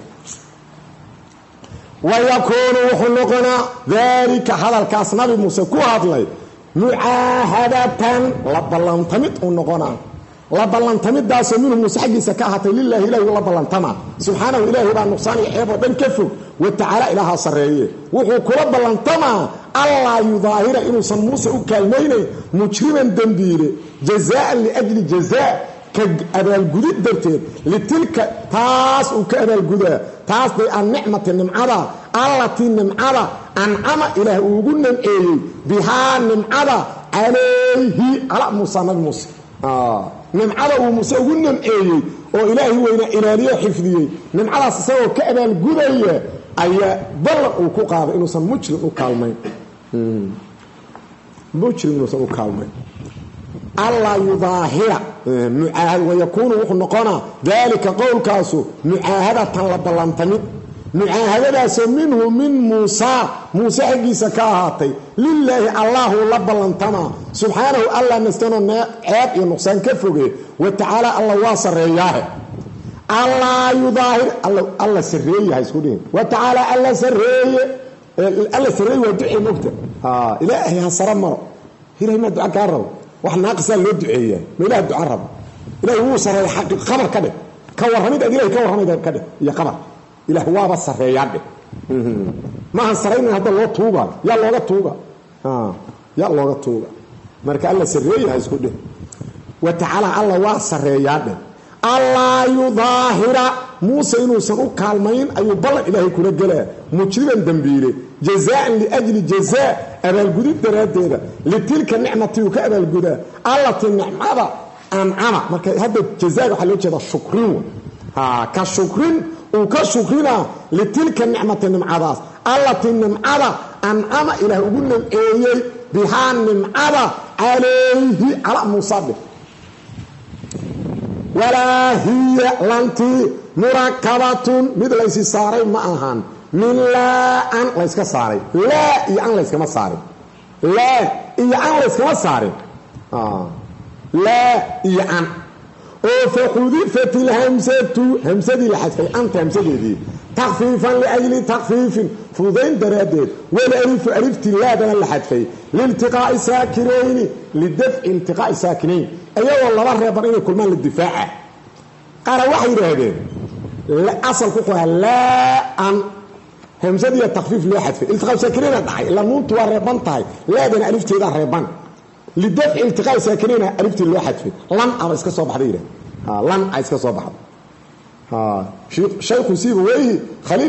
ويكون وحلقنا ذلك هذا الكاس نبي موسى كو هادلay mu'ahadatan laballantamid ونقنا laballantamid daas minhu Musa xaqiisa ka ahatay lillahi ilaahi laballantama subhanahu ilaahi baa nuqsaan xeebo dhan ka fog wa ta'ala ilaaha sareeye wuxuu kula ballantama allah yudaahira inuu san Musa u kaalmeeyay mujriman dambiire jazaa li ajli jazaa ka abal gudid darteed litilka taas uu ka abal gudaa taas bay an ni'matu nimcada allati nimcada an'ama ilaahi ugu nimceeyay biha nimcada alayhi ala Musa nabi Musa nimcada uu Muuse ugu nimceeyay oo ilaahi weyna ilaaliyo xifdiyay nimcadaas isagoo ka abaal gudaya ayaa ballan uu ku qaaday inuusan mujrim u kaalmayn الله يظاهر معاهد ويكون وحنقنا ذلك قول كاسو معاهدة لبلانتمد معاهدة منه من موسى حقي سكاهاتي لله الله لبلانتما سبحانه الله نستنى عيب ينقصان كفوه وتعالى الله واصر رياه الله يظاهر الله سرية يسكنين وتعالى الله سرية ودعي مكتب إلهي هالسرام مرة هنا ما دعا كارو wax naaqsan loo duceeyaa meelaha duca rab ilaahay wuu sareeyay xaqi qabar ka dhig ka warramida ilaahay ka warramida ka dhig iyo qabar ilaahay waaba sareeyay ma han sareeyay hadda loo tuuba yaa looga tuuba marka alla sareeyay isku dhig wa ta'ala alla waa sareeyay allah yudaahira Muuse inuu san u kaalmayn ayuu ballan ilaahay kula galaa mujriban dambiile jazaan li ajli jazaa abal gudid daraadeeda litilka ni'mati ka abal gudaa allati ni'mada an'ama marka hada jazaa waxa loo jeedaa shukrin ka shukrin oo ka shukrina litilka ni'mati ni'madaas allati ni'mada an'ama ilaahay ugu nimceeyay biha ni'mada alayhi ala Musa ولا هي لانتي مركبة مثل ليس صاري معهن من لا أن ليس كصاري لا يعني ليس كما صاري لا يعني ليس كما صاري لا يعني وفحذفت الهمزة همزة دي لحذف أنت همزة دي تخفيفا لأجل تخفيف فوضين درادات والألف ألفت الله دنا لحذف لالتقاء ساكنين للدفع التقاء ساكنين أيوة والله مرة يبرين كل ما للدفاع قال واحد هذين أصل فقهها لا أن همزة دي التخفيف لا حذف التقاء ساكنين ضحي لمون توربان طاي لا دنا ألفت إذا ربان للدفع التقاء ساكنين ألفت لا حذف لن أرسك صباح ديره لن أرسك صباح شيخ سيبويه خليل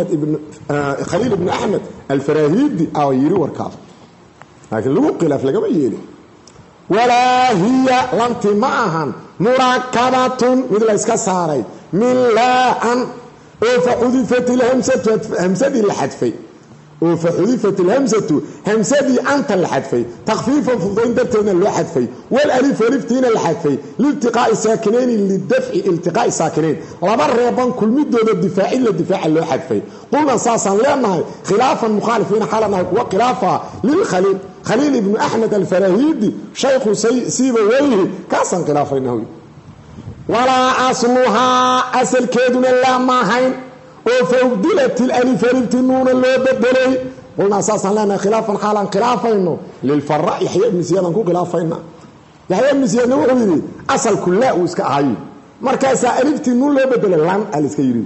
بن أحمد الفراهيدي أو يري وركاف لكن لو قيل في لقبيله ولا هي لنت معهن مركبة مثل اسكساري من لا أن فحذفت الهمزة دي الحذفي وفحذفت الهمزة همزتي أنت اللي حذفي تخفيفا فضين درتنا اللي حذفي والألف ولفتين اللي حذفي لالتقاء الساكنين للدفع التقاء الساكنين لبر يبان كل مدة الدفاع إلا الدفاع اللي حذفي قلنا أساسا لأنها خلافا مخالفين حالنا وخلافا للخليل خليل بن أحمد الفراهيدي شيخ سيبويه كاسا خلافا إنه ولا أصلها أصل كيدنا لا ماهين وفوضلت الألف ولفت النون اللي بدلي قلنا أساسا لنا خلافا حالا خلافا إنه للفراء يحيى بن زياد نقول خلافا إنه يحيى بن زياد نقول أصل كلها وسكا عايد مركزا ألفت النون اللي بدلي لان ألسكيري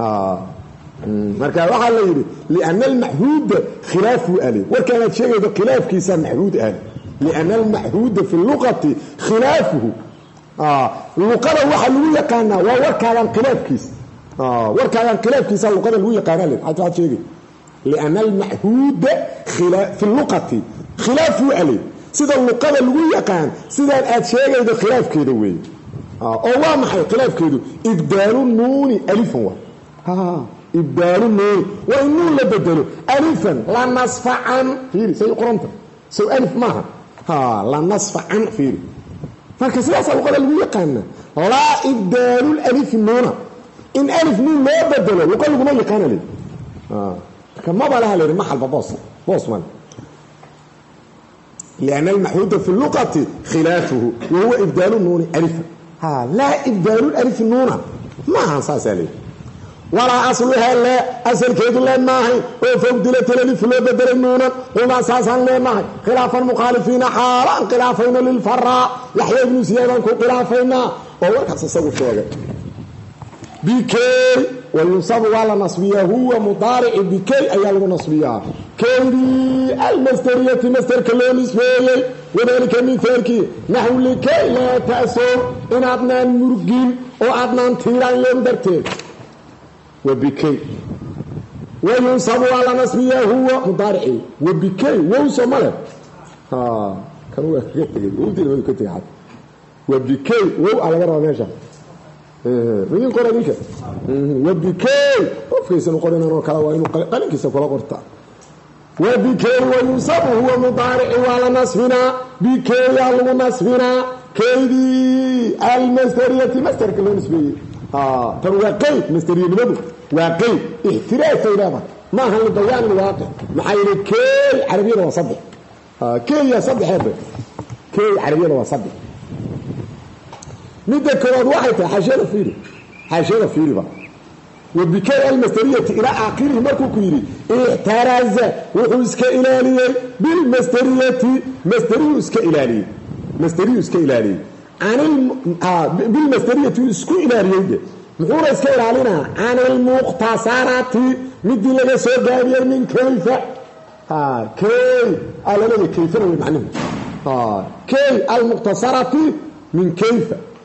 مركزا واحد اللي يري لأن المعهود خلاف ألي وكانت شيء خلاف كيسا معهود ألي لأن المعهود في اللغة خلافه اللغة واحد اللي يقانا ووركا الانقلاب كيس وركا الانقلاب كيس اللغة اللي يقانا لي حتى شيء لأن المعهود خلاف في اللغة خلافه ألي سيدا اللغة اللي يقان سيدا الأشياء ده خلاف كده وي أولا محي خلاف كده إبدال النون ألفا إبدال النون والنون لبدله ألفا لا نصف عن فيري سيقرنت سو ألف معها لا نصف عن فيري فكسياسة اللغة اللي يقان لا إبدال الألف النون إن ألف نون لا بدله وقال لكم ما يقان لي كما بلها لي محل بباص من لأن المحدود في اللغة خلافه وهو إبدال النون ألفا لا إبدال الألف النون ما أنساس عليه ولا أصلها لا أصل كيد الله معه وفبدلت الألف لا بدل النون وما أساسا لا معه خلاف المخالفين حالا خلافين للفراء يحيى بن زياد خلافين وهو كتصور شوية بكي وينصب على نصبيه هو مضارع بكي أي نصبيه كيري المسترية مستر كلون اسمه وذلك من تركي نحو لكي لا تأسوا إن أدنان مرقين وأدنان تيران يندرتين وبكي وينصب على نصبيه هو مضارع وبكي وينصب ماله كانوا يقولون كنت عاد وبكي وهو على مرة ماشا مين قرأ منك وبكي وفي سنة قرأنا نوكلا وإنه قلنك سفلا قرطا وبكي وينصب هو مضارع وعلى نصفنا بكي يعلم نصفنا كيدي المسترية مستر كله نسبيه فالواقعي مسترية بلده واقعي احتراف إلامة ما هل بيان الواقع محايل كي عربية وصدق كي يصدق هذا كي عربية وصدق مدى كراد واحد حاشية فيري بقى وبكي المسترية إلى آخره مركو كيري احتراز وحوسك إلالي بالمسترية مستريوسك إلالي عن بالمسترية اسكو إلالي محورة اسك إلالينا عن المختصرات مدي لغا سوغابير من كيف كي ألا لغا كيف نوي معنى كي المختصرات من كيف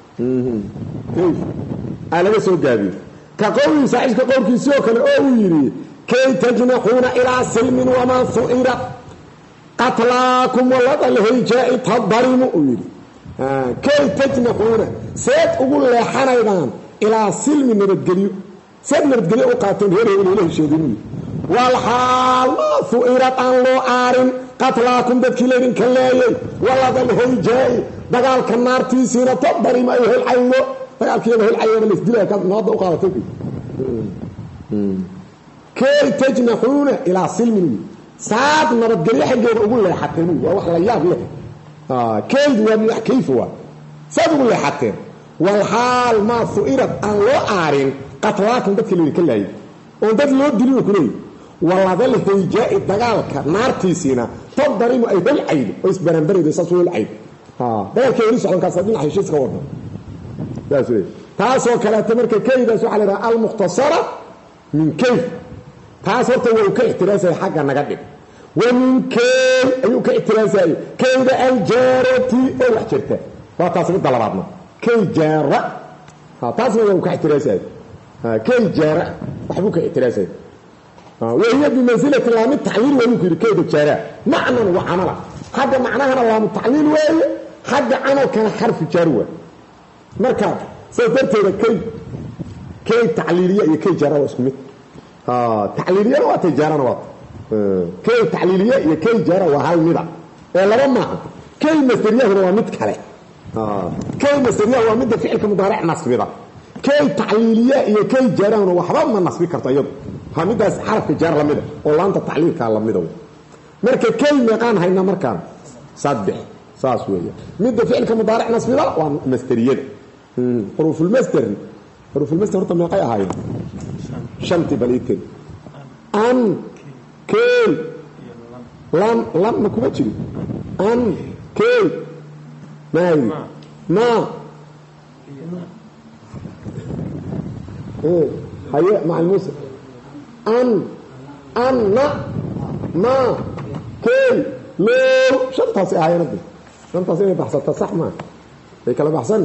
ألا لغا سوغابير كقول سعيد كقول كيسيوك الأويري كي تجنحون إلى سلم وما ثئر قتلاكم ولد الهيجاء تضرم أويري كي تجنحون سيد أقول لي حنيدان إلى سلم نردقليو سيد نردقليو قاتل هيري إليه شيديني والحال ما ثئرت أن لو آرن قتلاكم دكيلين كلايي ولد الهيجاء دقال كنار تيسينا تضرم أيها العيو دقال كيما هي العيو اللي سدلها كانت نهضة وقالتك كي تجنحون إلى سلم ساعد نردقلي حقا أقول لي حتنو ووحلا ياب له كيد وابنح كيف هو سأقول لي حتى والحال ما ثئرت أن لو آرين قتلاكم دكيلين كلايي ودد لو دليو كلي والله ذا اللي جاء الدقالك نارتيسينا تضرم أيها العيو ويسبرنبري دي ساسوه العيو ده كي يريسوا عن كاسدين حيشيس كورنا ده سوي تاسو كلا تمرك كيدا سو على المختصرة من كيف تاسو تو كاحتراز حاجه نغدب ومن كيف ايو كاحتراز كيدا الجارتي او وحجرته وتاسو دلبادنا كي جاره تاسو كاحتراز كي جاره وحبو كاحتراز وهي بمنزله لام التعليل ويمكن كيدا جاره معنى وعمل هذا معناها لام التعليل وهي حد عمل كان حرف جروه مركب سيدرتيدا كي تعليليه iyo kay jara isku mid تعليليه waa tijaarana waa كي تعليلية هي كي جارة وهل مدى لما معه كي مسترية هو مد كله كي مسترية هو مد فعل كمضارع نصب ده كي تعليلية هي كي جارة هو حرام من نصب كرت أيضا همدا حرف جار لمدى والله أنت تعليل كان لمدى مركب كي مكان هينا مركان صدح ساسوية مد فعل كمضارع نصب ده ومسترية حروف المستر طب ما قاية هاي شمتي بليتين أن كيل لم ما كوبتشي أن كيل ما إيه هيا مع الموسى أن ما كيل لو شمتها سي هاي نبي شمتها سي بحثتها صح ما هيك لا بحثن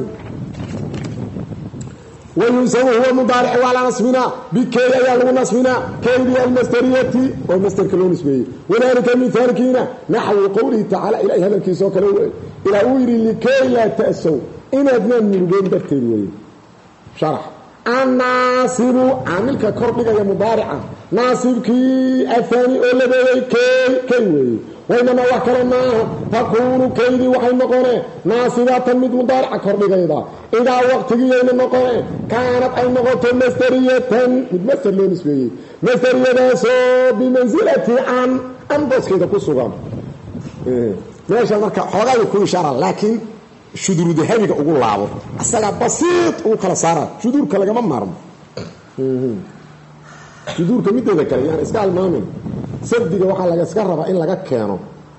ويسوى هو مضارع وعلى نصبنا بكي يلغو نصبنا كي دي المسترية والمستر كلون اسمه وذلك مثال كينا نحو قوله تعالى إلى هذا الكيسو كلو إلى أويري لكي لا تأسوا إن أدنى من الجين بكتير شرح الناصب عاملك كربك يا مضارعة ناصب كي الثاني أولا بي كي وإنما وكل ما تكون كيدي وحي نقونه ناصبات مد مضارعة كربك إذا وقت جيين نقونه كانت أي نقطة مسترية مستر ليه نسبيه مسترية داسو بمنزلة عن بس كده كسوغام ماشي مركا حوغا يكون شرع لكن شدور دهبك أقول لعبه أصلا بسيط وكلا صارت شدور كلا جمال مرم شدور كمية ذكر يعني اسكال المامن صدق وحا لغا اسكربا إن لغا كانوا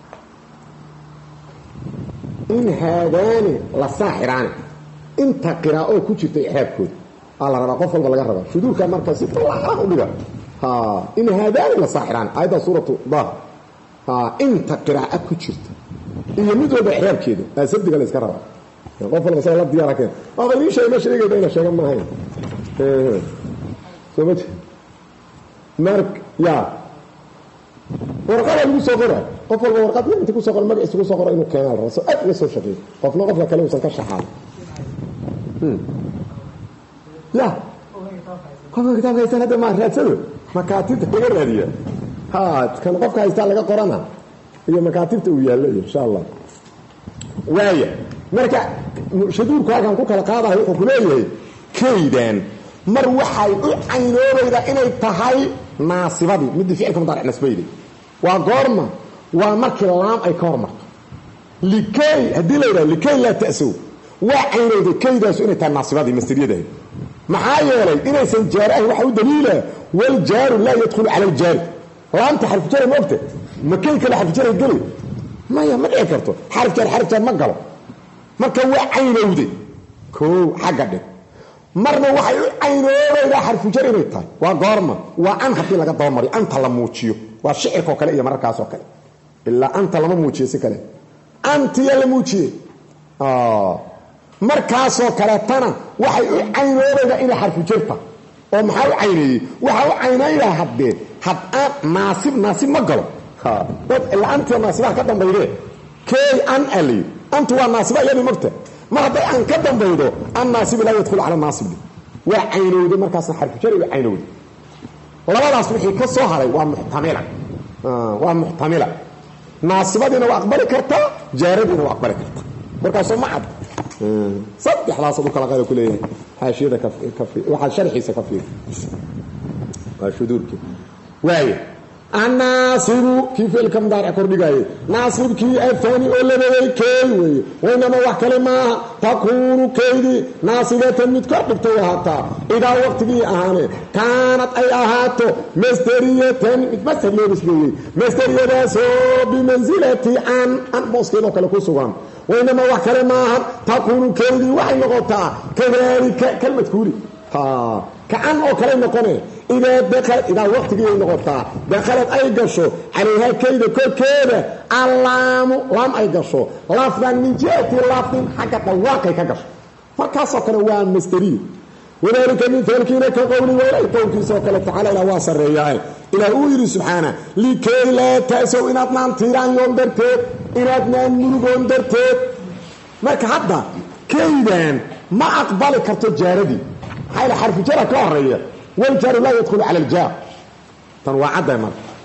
إن هاداني لساحراني انت قراءه كجرت إحرابكود الله ربا قفل بلغا ربا شدور كان مركا ست الله أقول إن هاداني لساحراني أيضا سورة ظهر انت قراءه كجرت iyo mid walba xeerkeedu asabdiga la iska raba qof walba soo la diyaar keen oo li shay ma sheegay ina sheegan ma hayn soo mark ya warqada lagu soo qoro qof walba warqad inta ku soo qoro magaciisa ku soo qoro inuu keenal raso aad la soo shaqeey qofna qofka kale uu san ka shaxaan ya qofka kitaabka haysta hada ma raadsado makaatibta laga raadiyo kan qofka haysta laga qorana iyo makaatibta uu yaalo insha Allah waaya marka shaduurku halkan ku kala qaadayo wuxuu ku leeyahay kaydan mar waxay u caynoobayda inay tahay naasibadi mid ficilka mudaric nasbaydi waa goorma waa markii laam ay ka hormarto likay hadii la yiraahdo likay la ta'su waa caynooday kaydaas inay tahay naasibadi masdiriyada maxaa yeelay inaysan jaarahay waxa u daliila wal jaaru la yadkhulu ala al jaar laamta xarf jar moogta مكان كلا حرف جر يقول ما يا ما ذكرته حرف جر ما قالوا marka waa caynowday ko xaqade marna waxay caynowday xarf jar inay tahay waa goorma waa an hadii laga doomari anta la muujiyo waa shicirka kale iyo markaas oo kale illa anta lama muujiyo si kale anti la muujiyo markaas oo kale tana waxay caynowday inay xarf jarta oo maxaa u caynayay waxa u caynayay hadde had naasib ma galo إلا أنت ناصبها كدن بيده كي أن ألي أنت والناصبها يعني مكتة ما هذا أن كدن بيده الناصب لا يدخل على الناصب دي وعينه دي مركز حرف جري وعينه دي والله لا أصبحي كالصهري ومحتملة ناصبها دينا وأقبل كرتا جارب دينا وأقبل كرتا مركز معد صدح لا صدوك على غير كله حاشية ده كفي واحد شرحي سكفي شدور كي واي الناصب كيف الكم دار أكردقاي ناصب كي الثاني أولا بي كي وإنما وحكال ما تكون كيدي ناصبة متكرب توهاتا إذا وقت بي أهاني كانت أي أهاتو مسترية متمثل لي بسلوي مسترية داسو بمنزلة أن بوسكينو كالكو سوغان وإنما وحكال ما تكون كيدي وحي نغطا كذلك كلمة كوري كأن أو كلمة قني إذا وقت جاي نقطة دخلت أي قشو عليها كيد كل كيد اللام لام أي قشو لفظا من جهة لفظ حقا واقع كقشو فكاسو كروان مستري وذلك من ذلكين كقولي ويليتون كيسو كلا تعالى إلى واصل رياء إلى أوير سبحانه لكي لا تأسوا إن أطنان تيران يوم درتيب إن أطنان ملوغون درتيب ماك حدا كيدان ما أقبل كرتو جاردي حرف جرى كهرية والجار لا يدخل على الجار تنوع عدا مر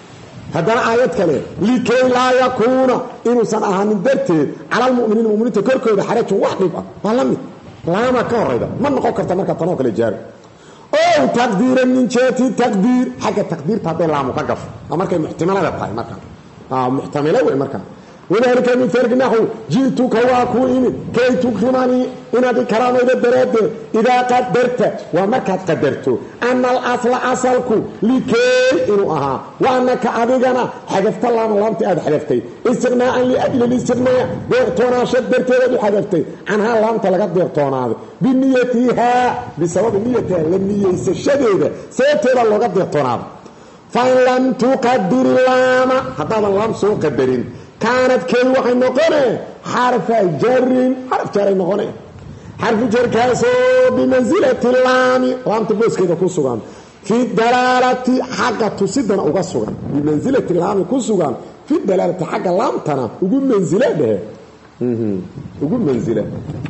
haddana aayad kale likay laa yakuuna inuusan ahaanin darteed cala almu'miniina mu'miniinta korkooda xarajun wax dhib ah waa la mid laama ka horayda ma noqon karta marka tanoo kale jaaro ow taqdiiran min jeeti taqdiir xagga taqdiirta hadday laamu ka gasho markay muxtamalada tahay markaa muxtamila wey markaa wadaalika min farqi naxw ji'tuka waa kuu imid kay tukrimanii inaad ikaraamayda daraaddeed idaa qadarta waa markaad qadarto ana alasla asalku likay inuu ahaa wa annaka adigana xadafta laama laamta aad xadaftay istiqnaa'an liajli listiqnaa deeqtoonaasha darteedaad u xadaftay canhaa laamta laga deeqtoonaaday biniyatihaa bisababi niyatiha la niyeysashadeeda sababteeda looga deeqtoonaaday fain lam tuqadiri laama haddaadan laam soo qadarin kaanad keedu waxay noqonee xarfa jarin xaraf jaray noqonee xarfu jarkaasoo bimansilati laami laamta booskeeda ku sugan fi dalaalati xagga tusidana uga sugan bimansilati laami ku sugan fi dalaalati xagga laamtana ugu mansila dhehe ugu mansila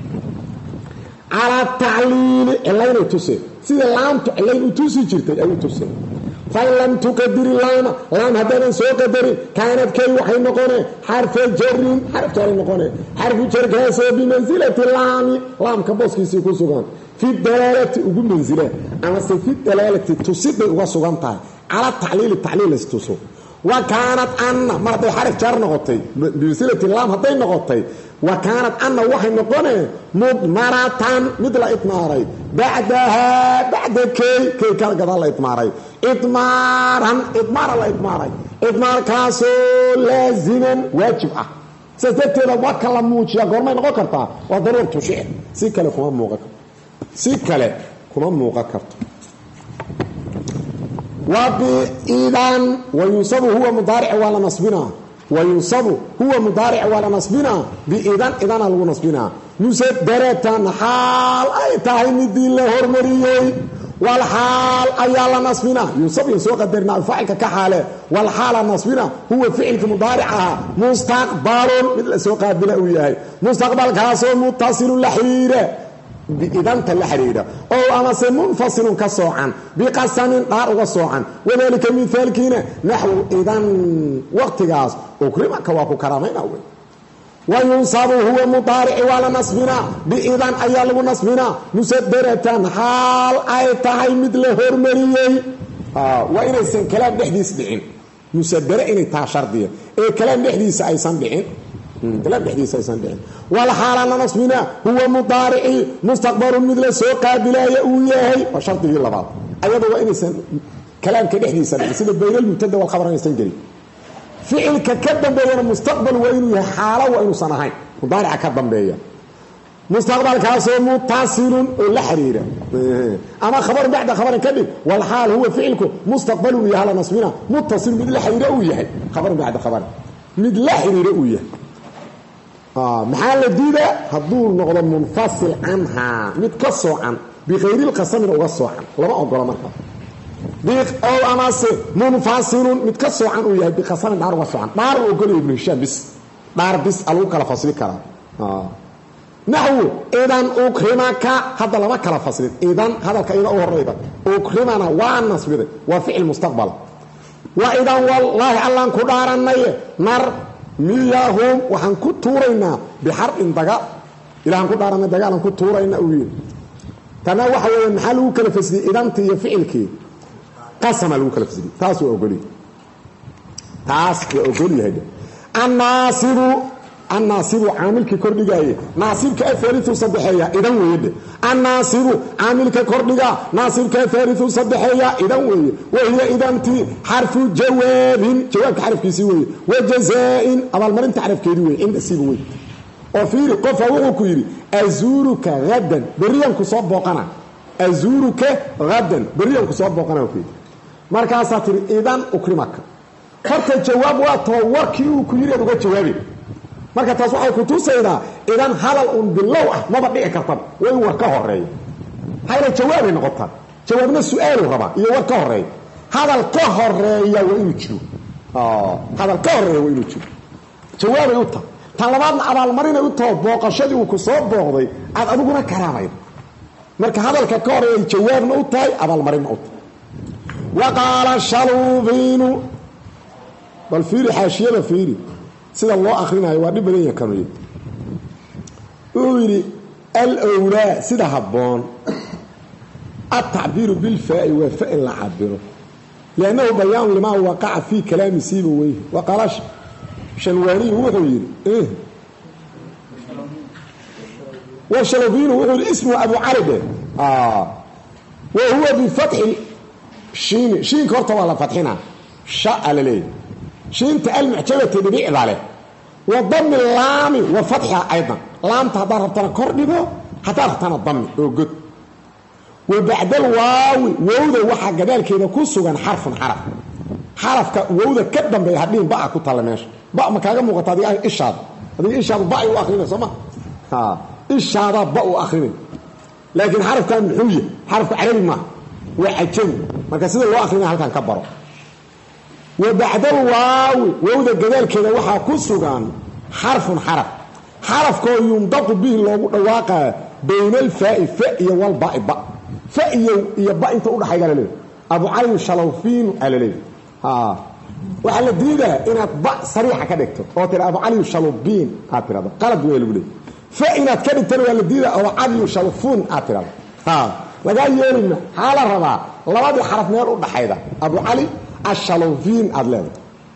calaa tacliili cilaynay tuse sida laamtu cilayn u tusi jirtay ay u tuse fain lam tuqadiri laama laam haddaadan soo qadarin kaanad kay waxay noqonee xarfa jarin xaraf jaray noqonee xarfu jarkaasoo bimansilati laami laamka booskiisii ku sugan fi dalaalati ugu mansila amase fi dalaalati tusiday uga sugan tahay cala tacliili tacliil istuso wa kaanad anna mar hadday xaraf jaar noqotay bimansilati laam hadday noqotay wa kaanad anna waxay noqonee mudmaratan mid la idmaaray bacdahaa bacda kay kala gadaa la idmaaray idmaaran la idmaaray idmaarkaasoo laaziman waajib ah sidaas darteeda waka la muujiyaa goormay noqon kartaa waa daruuratu shicr si kale kuma muuqan karto wa biidan wayunsabu huwa mudaaric waa la nasbinaa wayunsabu huwa mudaaric waa la nasbinaa biidan idana lagu nasbinaa musadaratan xaal ay tahay midii la hormariyey walxaal ayaa la nasbinaa yunsab yan soo qadarnaa faacilka ka xaale walxaala nasbina huwa ficilka mudaaric ahaa mustaqbalun mid la soo qaabila uu yahay mustaqbalkaasoo mutasilun la xiriira biidanta la xiriira oo amase munfasilun ka soocan biqasamin dhaar uga soocan wadaalika mithaalkiina naxwu idan waqtigaas ukrimaka waa ku karaamayna wey wayunsabu huwa mudaarici waa la nasbinaa biidan ayaa lagu nasbinaa musadaratan xaal ay tahay mid la hormariyey waa inaysan kalaam dhexdiis dhicin musadare inay taha shardiya ee kalaam dhexdiisa aysan dhicin walxaala la nasbinaa huwa mudaarici mustaqbalun mid la soo qaabilaaya uu yahay waa shardigii labaad ayada waa inaysan kalaamka dhexdiisa dhicin sida baynalmubtada walkhabar inaysan gelin ficilka ka dambeeyana mustaqbal waa inuu yahay xaalo waa inuusan ahayn mudaarica ka dambeeya mustaqbalkaasoo mutasilun oo la xiriira ama khabarun bacda khabarin ka dhig walxaal huwa ficilku mustaqbalun yaha la nasbina mutasilun mid la xiriira uu yahay khabarun bacda khabarin mid la xiriira uu yahay maxaa la diidaa hadduu noqdo munfasil canhaa mid ka soocan bikayri lqasamina uga soocan lama ogola markaa oo amase munfasilun mid ka soocan uu yahay biqasamin dhaar uga soocan dhaar u ogolaya ibnu hishaam bis dhaar bis a lagu kala fasli karaa naxwu idan ukrimaka hadda lama kala faslin idan hadalka ida u horayda ukrimana waa nasbiday waa ficil mustaqbala wa idan wallaahi allaan ku dhaaranaye nar miyahum waxaan ku tuuraynaa bixarbin dagaal ilahaan ku dhaaranay dagaalaan ku tuuraynaa uu yidhi tana waxa weeye maxaa lagu kala fasliyey idantii iyo ficilkii qasama lagu kala fasliyey taas waa ogolyahay annaasibu caamilkii kordhigaaye naasibka ahaaliu sadexeeya idan weeyedhe annaasibu caamilka kordhiga naasibka ahaaliu sadexeeya idan weeye wahiya idantii xarfu jawaabin jawaabka xarafkiisii weeye wa jazaa-in abaalmarinta xarafkeedii weye indasiibu wey oo fiiri qofa wuxuu ku yidhi azuuruka hadan berriyanku soo booqana azuuruka hadan berriyanku soo booqana ku yidhi markaasaa tihi idan ukrimaka horta jawaab waa too warkii uu ku yidhi ad uga jawaabi marka taas waxay ku tusaydaa idan hadal un bilow ah maba dhici kartaba waa in war ka horeeya hayla jawaabay noqotaa jawaabna su-aalu rabaa iyo war ka horeeya hadal ka horeeya waa inuu jiro jawaabay u tahay tan labaadna abaalmarinay u taho booqashadii uu ku soo booqday aad adiguna karaamaydo marka hadalka ka horeeya jawaabna u tahay abaalmarinna u tahay wa qaala shaluubiinu bal fiiri xaashiyada fiiri sida loo akhrinayo waa dhib badan yahay kamid uu yiri al-awlaa sida habboon التعبير بالفاء وفاء العبره لأنه بيان لما وقع في كلام سيبويه وقال شلواني وغير إيه والشلوبين وغير اسمه أبو عربة وهو بفتح شين كورتا ولا فتحنا شاء لليه شين تقل معتبة تدبيع عليه وضم اللام وفتحها أيضا لام تهدار ربطنا كورنبو حتى ربطنا الضم وقد وبعد الواو وودا waxa gadaalkeeda ku sugan xarafka wowda ka dambeeya hadii baa ku tala meesha baa ma kaaga muuqata adiga ishaad baa u akhrinay sama ishaada baa u akhrinay laakiin xarafkan muxuu yahay xarafka carabi ma waa ajam marka sida loo akhrinay halkan ka baro وبعد الواو وودا gadaalkeeda waxa ku sugan xarafka yumdaq bihi loogu dhawaaqa bayna al-fa'i fa'iya wal ba'i فأيو يبقى انت قول حاجة لليه أبو علي الشلوفين قال ليه وعلى الدليل إنها بقى صريحة كدكتور قلت أبو علي الشلوفين قاتل هذا قلب ويلو ليه فإنها تكلم تنوى الدليل أبو علي الشلوفين قاتل هذا وقال يقول حال الرباء لوادي حرف نير قول حاجة أبو علي الشلوفين قال ليه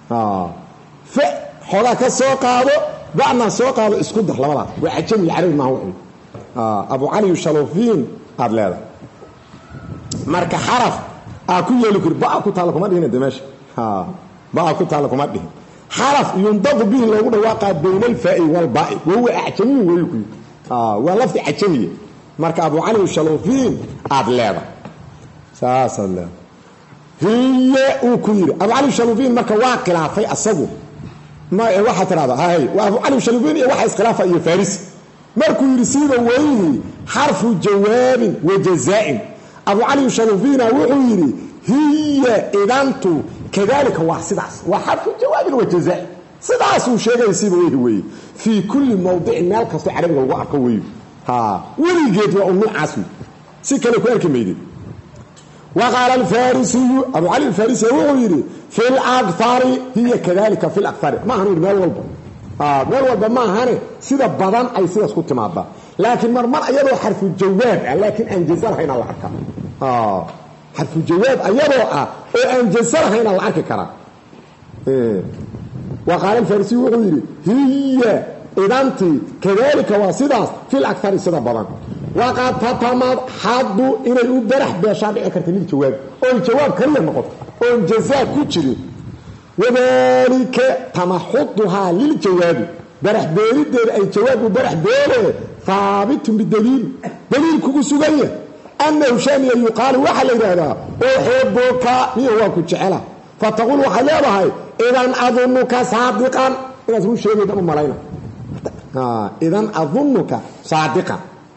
فحولاك السوق هذا بعنا السوق هذا اسكت ده لولا وعجم يعرف ما هو أبو علي الشلوفين قال ليه marka xaraf ku yeeli kar baa ku taalo kuma dhigin dimash baa ku taalo kuma dhigin xaraf yundad bihi lagu dhawaaqa bayna al-fa'i wal ba'i huwa ajami weeyku waa lafdi ajami marka Abu Ali al-Shalufin adleeda saasala hiya ku yiri Abu Ali al-Shalufin marka waa khilaafay asagu ma waxa tirada hay waa Abu Ali al-Shalufin waxa iskhilaafay iyo Faris markuu yiri sida weeyii harfu jawaab wa jazaa'in أبو علي الشلوفين وحيري هي إذانتو كذلك واحد وحرف الجواب والجزاء صداس وشيء يسيبه ويه في كل موضع مالك في عربي الواقع ويه وليجيت وأمي عسو سكنه كويرك ميدي وقال الفارسي أبو علي الفارسي وحيري في الأكثر هي كذلك في الأكثر ما هنور مال والبا مال والبا ما هني سيدا بدن أي سيدا سكوت معبا لكن مرمر أيضا حرف الجواب لكن أنجزر هنا الله أكبر حرف الجواب أيضا أنجزر هنا الله أكبر وقال الفارسي وغيره هي إذا أنت كذلك واسداس في الأكثر سيدا بضان وقد تتمض حد إلى الأبرح بشابع كرتين الجواب والجواب كريم نقط وانجزاء كتشري وذلك تمحطها للجواب برح بيري دير أي جواب برح بيري ثابت بالدليل دليل كوكو سوغيه أنه شاني يقال وحل إذا أحبك هو كتشعله فتقول وحلابها إذن أظنك صادقا إذا تقول شيء يدعو ملاينا إذن أظنك صادقا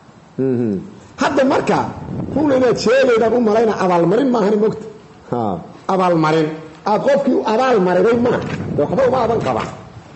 هذا مركا هو لنا شيء يدعو ملاينا أبا المرين ما هني مكت أبا المرين أقفك أبا المرين ما يحبه ما أظن قبع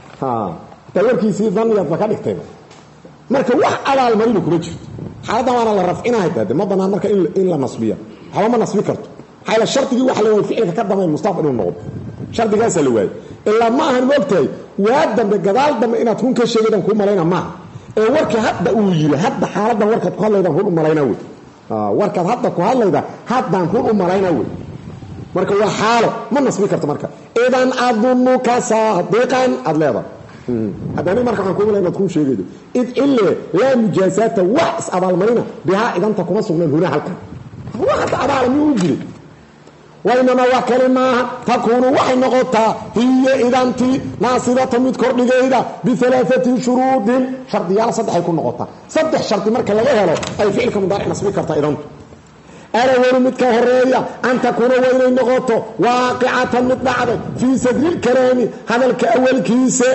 تقولكي سي ظن يطلقان اكتبه marka wax abaal marino kuma jirto xaalada waana la rafcinahay taade ma banaan marka in la nasbiyo xawama nasbi karto xayla shartigi wax la ficilka ka damay mustaqbal inuu noqdo shartigaas la waay illa ma ahan moogtay waa dambe gadaal dambe inaad kun ka sheegadan ku malayna ma ee warka hadda uu yiri hadda xaalada warka ku hadlayda ku malayna way warka hadda ku hadlayda hadda ku malayna way marka waa xaalo ma nasbi karto marka idan adunnuka sadiqan adleeda هذا أنا مركب عنكم لأن تكون شيء جديد إذ إلا لا مجازات وحس أبا المرينة بها إذا أنت كمصر من هنا حلقا واحد أبا المرينة يجري وإنما وكلمة تكون وحي نغطة هي إذا أنت ناصرة مذكر لغيرة بثلاثة شروط شرط يالا صدح يكون نغطة صدح شرط مركب لغيرة أي فعلك مضارع نصبي كرتا إذا أنت أنا ورمتك هرية أن تكون وين النغطة واقعة مطلعة في صدر الكلام هذا الكأول كيسة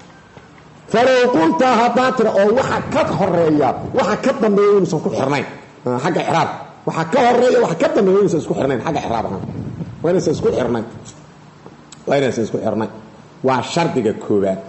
فلو قلت هباتر أو وحكت حرية وحكت ضمنين سنكون حرنين حق إحراب وحكت حرية وحكت ضمنين سنكون حرنين حق إحراب وين سنكون حرنين وين سنكون حرنين وشرطك الكوبات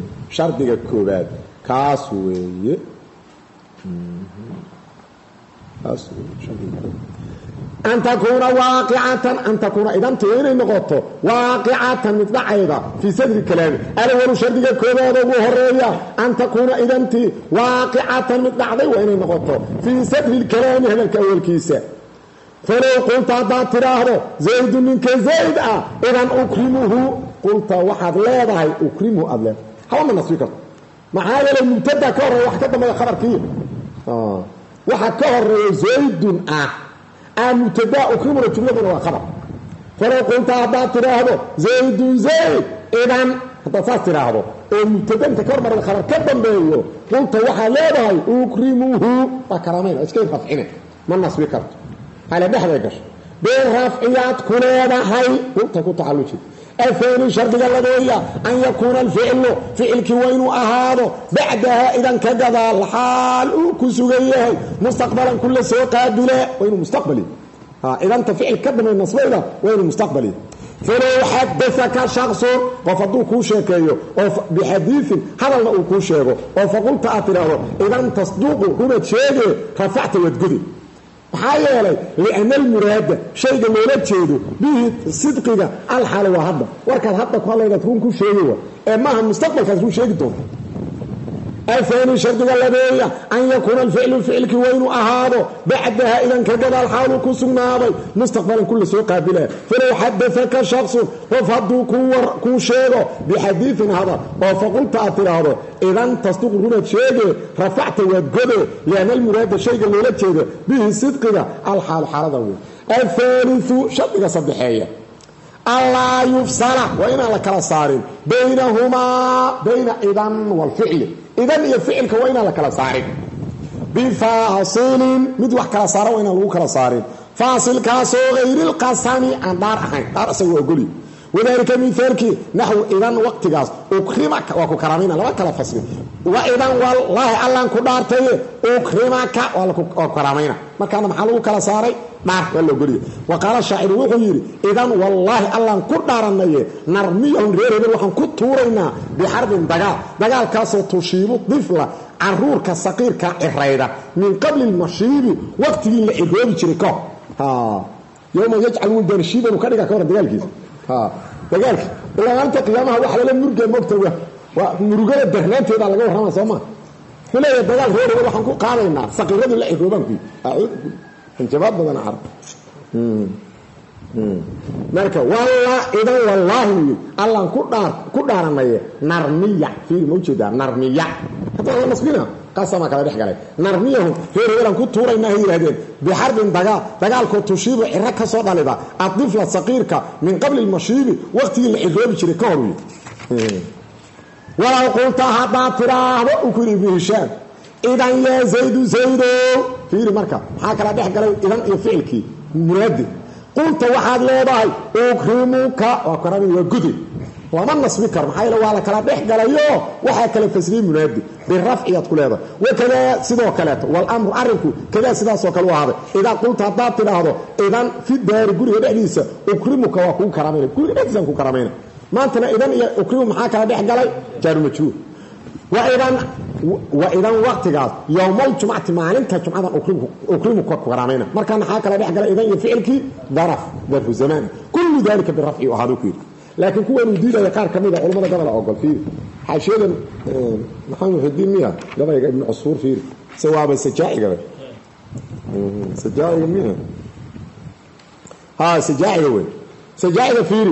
شرطك الكوبات كاسوية أن تكون واقعة أن تكون إذا تغيرين نقطة واقعة متبعيدة في صدر الكلام الأول شرطك كذا وهرية أن تكون إذا أنت واقعة متبعيدة وين نقطة في صدر الكلام هذا الكأول كيسة فلو قلت هذا تراه زيد منك زيد إذا أكرمه قلت واحد لا يضعي أكرمه أبلا هو من نصيبك معايا لو مبتدأ كهر واحد كده ما يخبر كيه واحد كهر زيد مبتدا أكرمه الجملة وخبر فلو قلت هذا تراه زيد زيد إذا هذا تراه المبتدا انت كرمر الخبر كدن بيه قلت واحد لا يضعي أكرمه وكرامين ايش كيف رفعنا ما النص بكرت على بحر يقش بالرفعيات كلها هاي كنت على وجهي الثاني شرط الذي أن يكون الفعل كوين أهاده بعدها إذا كذا الحال كسوغيه مستقبلا كل سوء قابله وين مستقبلي إذا أنت فعل كذا من النصب إذا وين مستقبلي فلو حدثك شخص وفضل كوشيكيو بحديث هذا اللي كوشيكو وفقلت أتراه إذا تصدقه هنا تشيغي رفعت وتقدي حيالي لأن المراد شيء لولا تشيدو به صدقك الحال وهذا وكان هذا والله إذا تكون كل شيء ما المستقبل كان شيء دون الثاني شرط الذي أن يكون الفعل كوين أهاده بعدها إذا كذا الحال كسنابي مستقبلا كل سوء قابله فلو حدثك شخص وفضوا كوشيغو بحديث هذا وفقلت أتراه إذا تصدق هنا تشيغي رفعت وتقضي لأن المراد شيء اللي تشيغي به صدقك الحال حرده الثالث شرط صدحية الله يفصل وإن على كلا صارين بينهما بين إذن والفعل إذن يفعل كوين على كلا صارين بفاصل مدوح كلا صار وإن على كلا صارين فاصل كاسو غير القسم عن دار أحين دار أسوي أقولي وذلك من ذلك نحو إذن وقت قاس أكرمك وكرامين لا كلا فصل وإذن والله الله كدارتي أكرمك وكرامين ما كان محله كلا صاري ما ولا قولي وقال الشاعر وغيري إذن والله الله كدارني نرميهم غير وحن كتورينا بحرب دجال كاسو تشيب طفلة عرور كصغير كإحريرة من قبل المشيب وقت اللي إجواب شركه يوم يجعل ولد رشيدا وكذا كور دجال كيس دجال إلا أنت قيامها واحد لم يرجع مكتوبة ومرجع الدهنان تيجي على جوه رمى سما فلا الدجال غير وحن كقارنا صغير اللي إجوابك فيه انتباه بدنا عرب مركا والله إذا والله الله كدارنا نرمية في موجودة نرمية هذا الله مسكينه قسمك على ضحك عليه نرميهم في رجال كتورنا هي هذين بحرب دجال كتشيب عرك صوت على ذا الطفل الصغير من قبل المشيب وقت العذاب شركه ولو قلت هذا تراه وكل بهشام إذا يا زيد في مركب حاكى ضحك عليه إذا يفعلك مراد قلت واحد لا ضاي أكرمك وكرمي وجدي وما نصبك محايل وعلى كلام ضحك عليه وحاكى الفسرين منادي بالرفع يدخل هذا وكذا سيده كلاته والأمر أرنكو كذا سيده سوكلوا هذا إذا قلت هضابت هذا إذا في الدار قولي الحديث أكرمك وكون كرمين كل إذن كون كرمين ما أنت إذا أكرم حاكى ضحك عليه جار مجهول وإذا وقت قال يوم الجمعة معلنتها جمعة أكرمك وكرامينا مركان حاكى لبيح قال إذا يفعلك ظرف الزمان كل ذلك بالرفع وهذا كير لكن كوا نديله يقار كمية علماء قبل أقول فيه حاشية محمد الدين مياه قبل ابن عصفور فيه سواء بالسجاعي قبل سجاعي مياه سجاعي هو سجاعي فيه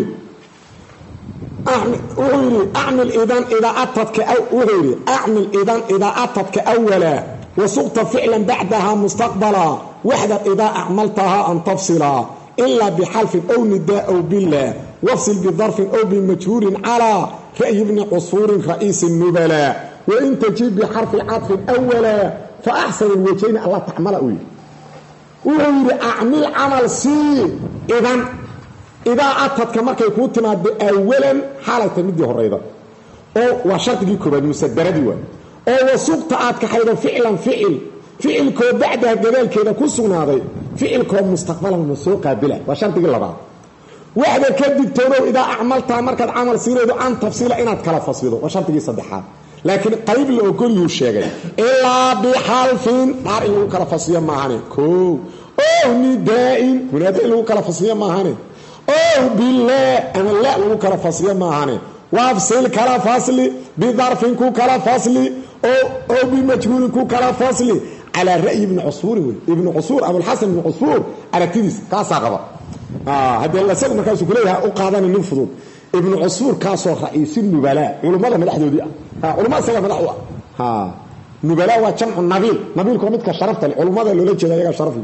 أعمل إذا أتتك إذا أتتك أولا وسقط فعلا بعدها مستقبلا وحدة إذا أعملتها أن تفصلا إلا بحلف أو نداء أو بالله وافصل بظرف أو بمجهور على رأي ابن عصفور رئيس النبلاء وإن تجيب بحرف عطف أولا فأحسن الوجهين الله تحمل أعمل عمل سي إذا أتتك مركا يكون تماد أولا حالة تمدي هريضة أو وشرط كوباد مسدرة ديوان أو وسوق تأتك حيث فعل كو بعدها قبال كذا كسونا هذا فعل كو مستقبلا مسوق قابلة وشرط الله بعض واحدة كدب تورو إذا أعملتها مركا عمل سيريدو عن تفصيل إنها تكلا فصيله وشرط صدحها laakiin qayb la ogol yuu sheegay ilaa bixalfin dhaar in lagu kala fasiyo maahane koo oo nidaa'in munaada in lagu kala fasiyo maahane oo bilaa ama la lagu kala fasiyo maahane waafsil kala fasli bidarfin ku kala fasli oo bimajhuulin ku kala fasli على رأي ابن عصفور ابن عصفور أبو الحسن بن عصفور على كديس كاسا قبا هذا الله سلم كاسو كلها أقاضان النفضون ابن عصفور كاسو رئيس النبلاء علماء مدحدو دي علماء سوا مدحوا نبلاء وجمع نبيل كوميدك شرفت العلماء اللي لا جدا يا شرف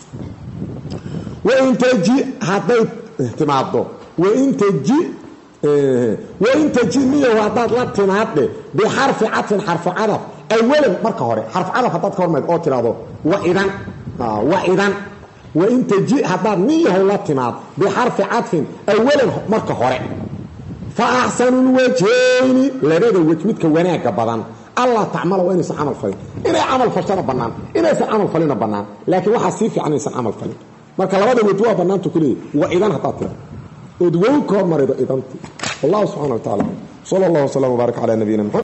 وإن تجي حطيت اهتمامه وإن تجي مية وعطات لا تنعد بحرف عطف حرف عطف أولا مركه هوري حرف عطف حطات كورميد أو تراضو وإذن وإن تجي حطات مية ولا تنعد بحرف عطف أولا مركه هوري فأحسن الوجهين لريد الوجه متكوناك بدن الله تعمل وين يسعى عمل فلين إنه عمل فشل بنان إنه يسعى عمل فلين بنان لكن واحد سيفي عن يسعى عمل فلين marka labada wajwa banaantu kulii wa idan hataatira udwow ko marido idanti Allah subhanahu wa ta'ala sallallahu alayhi wa sallam wa baraka ala nabiyina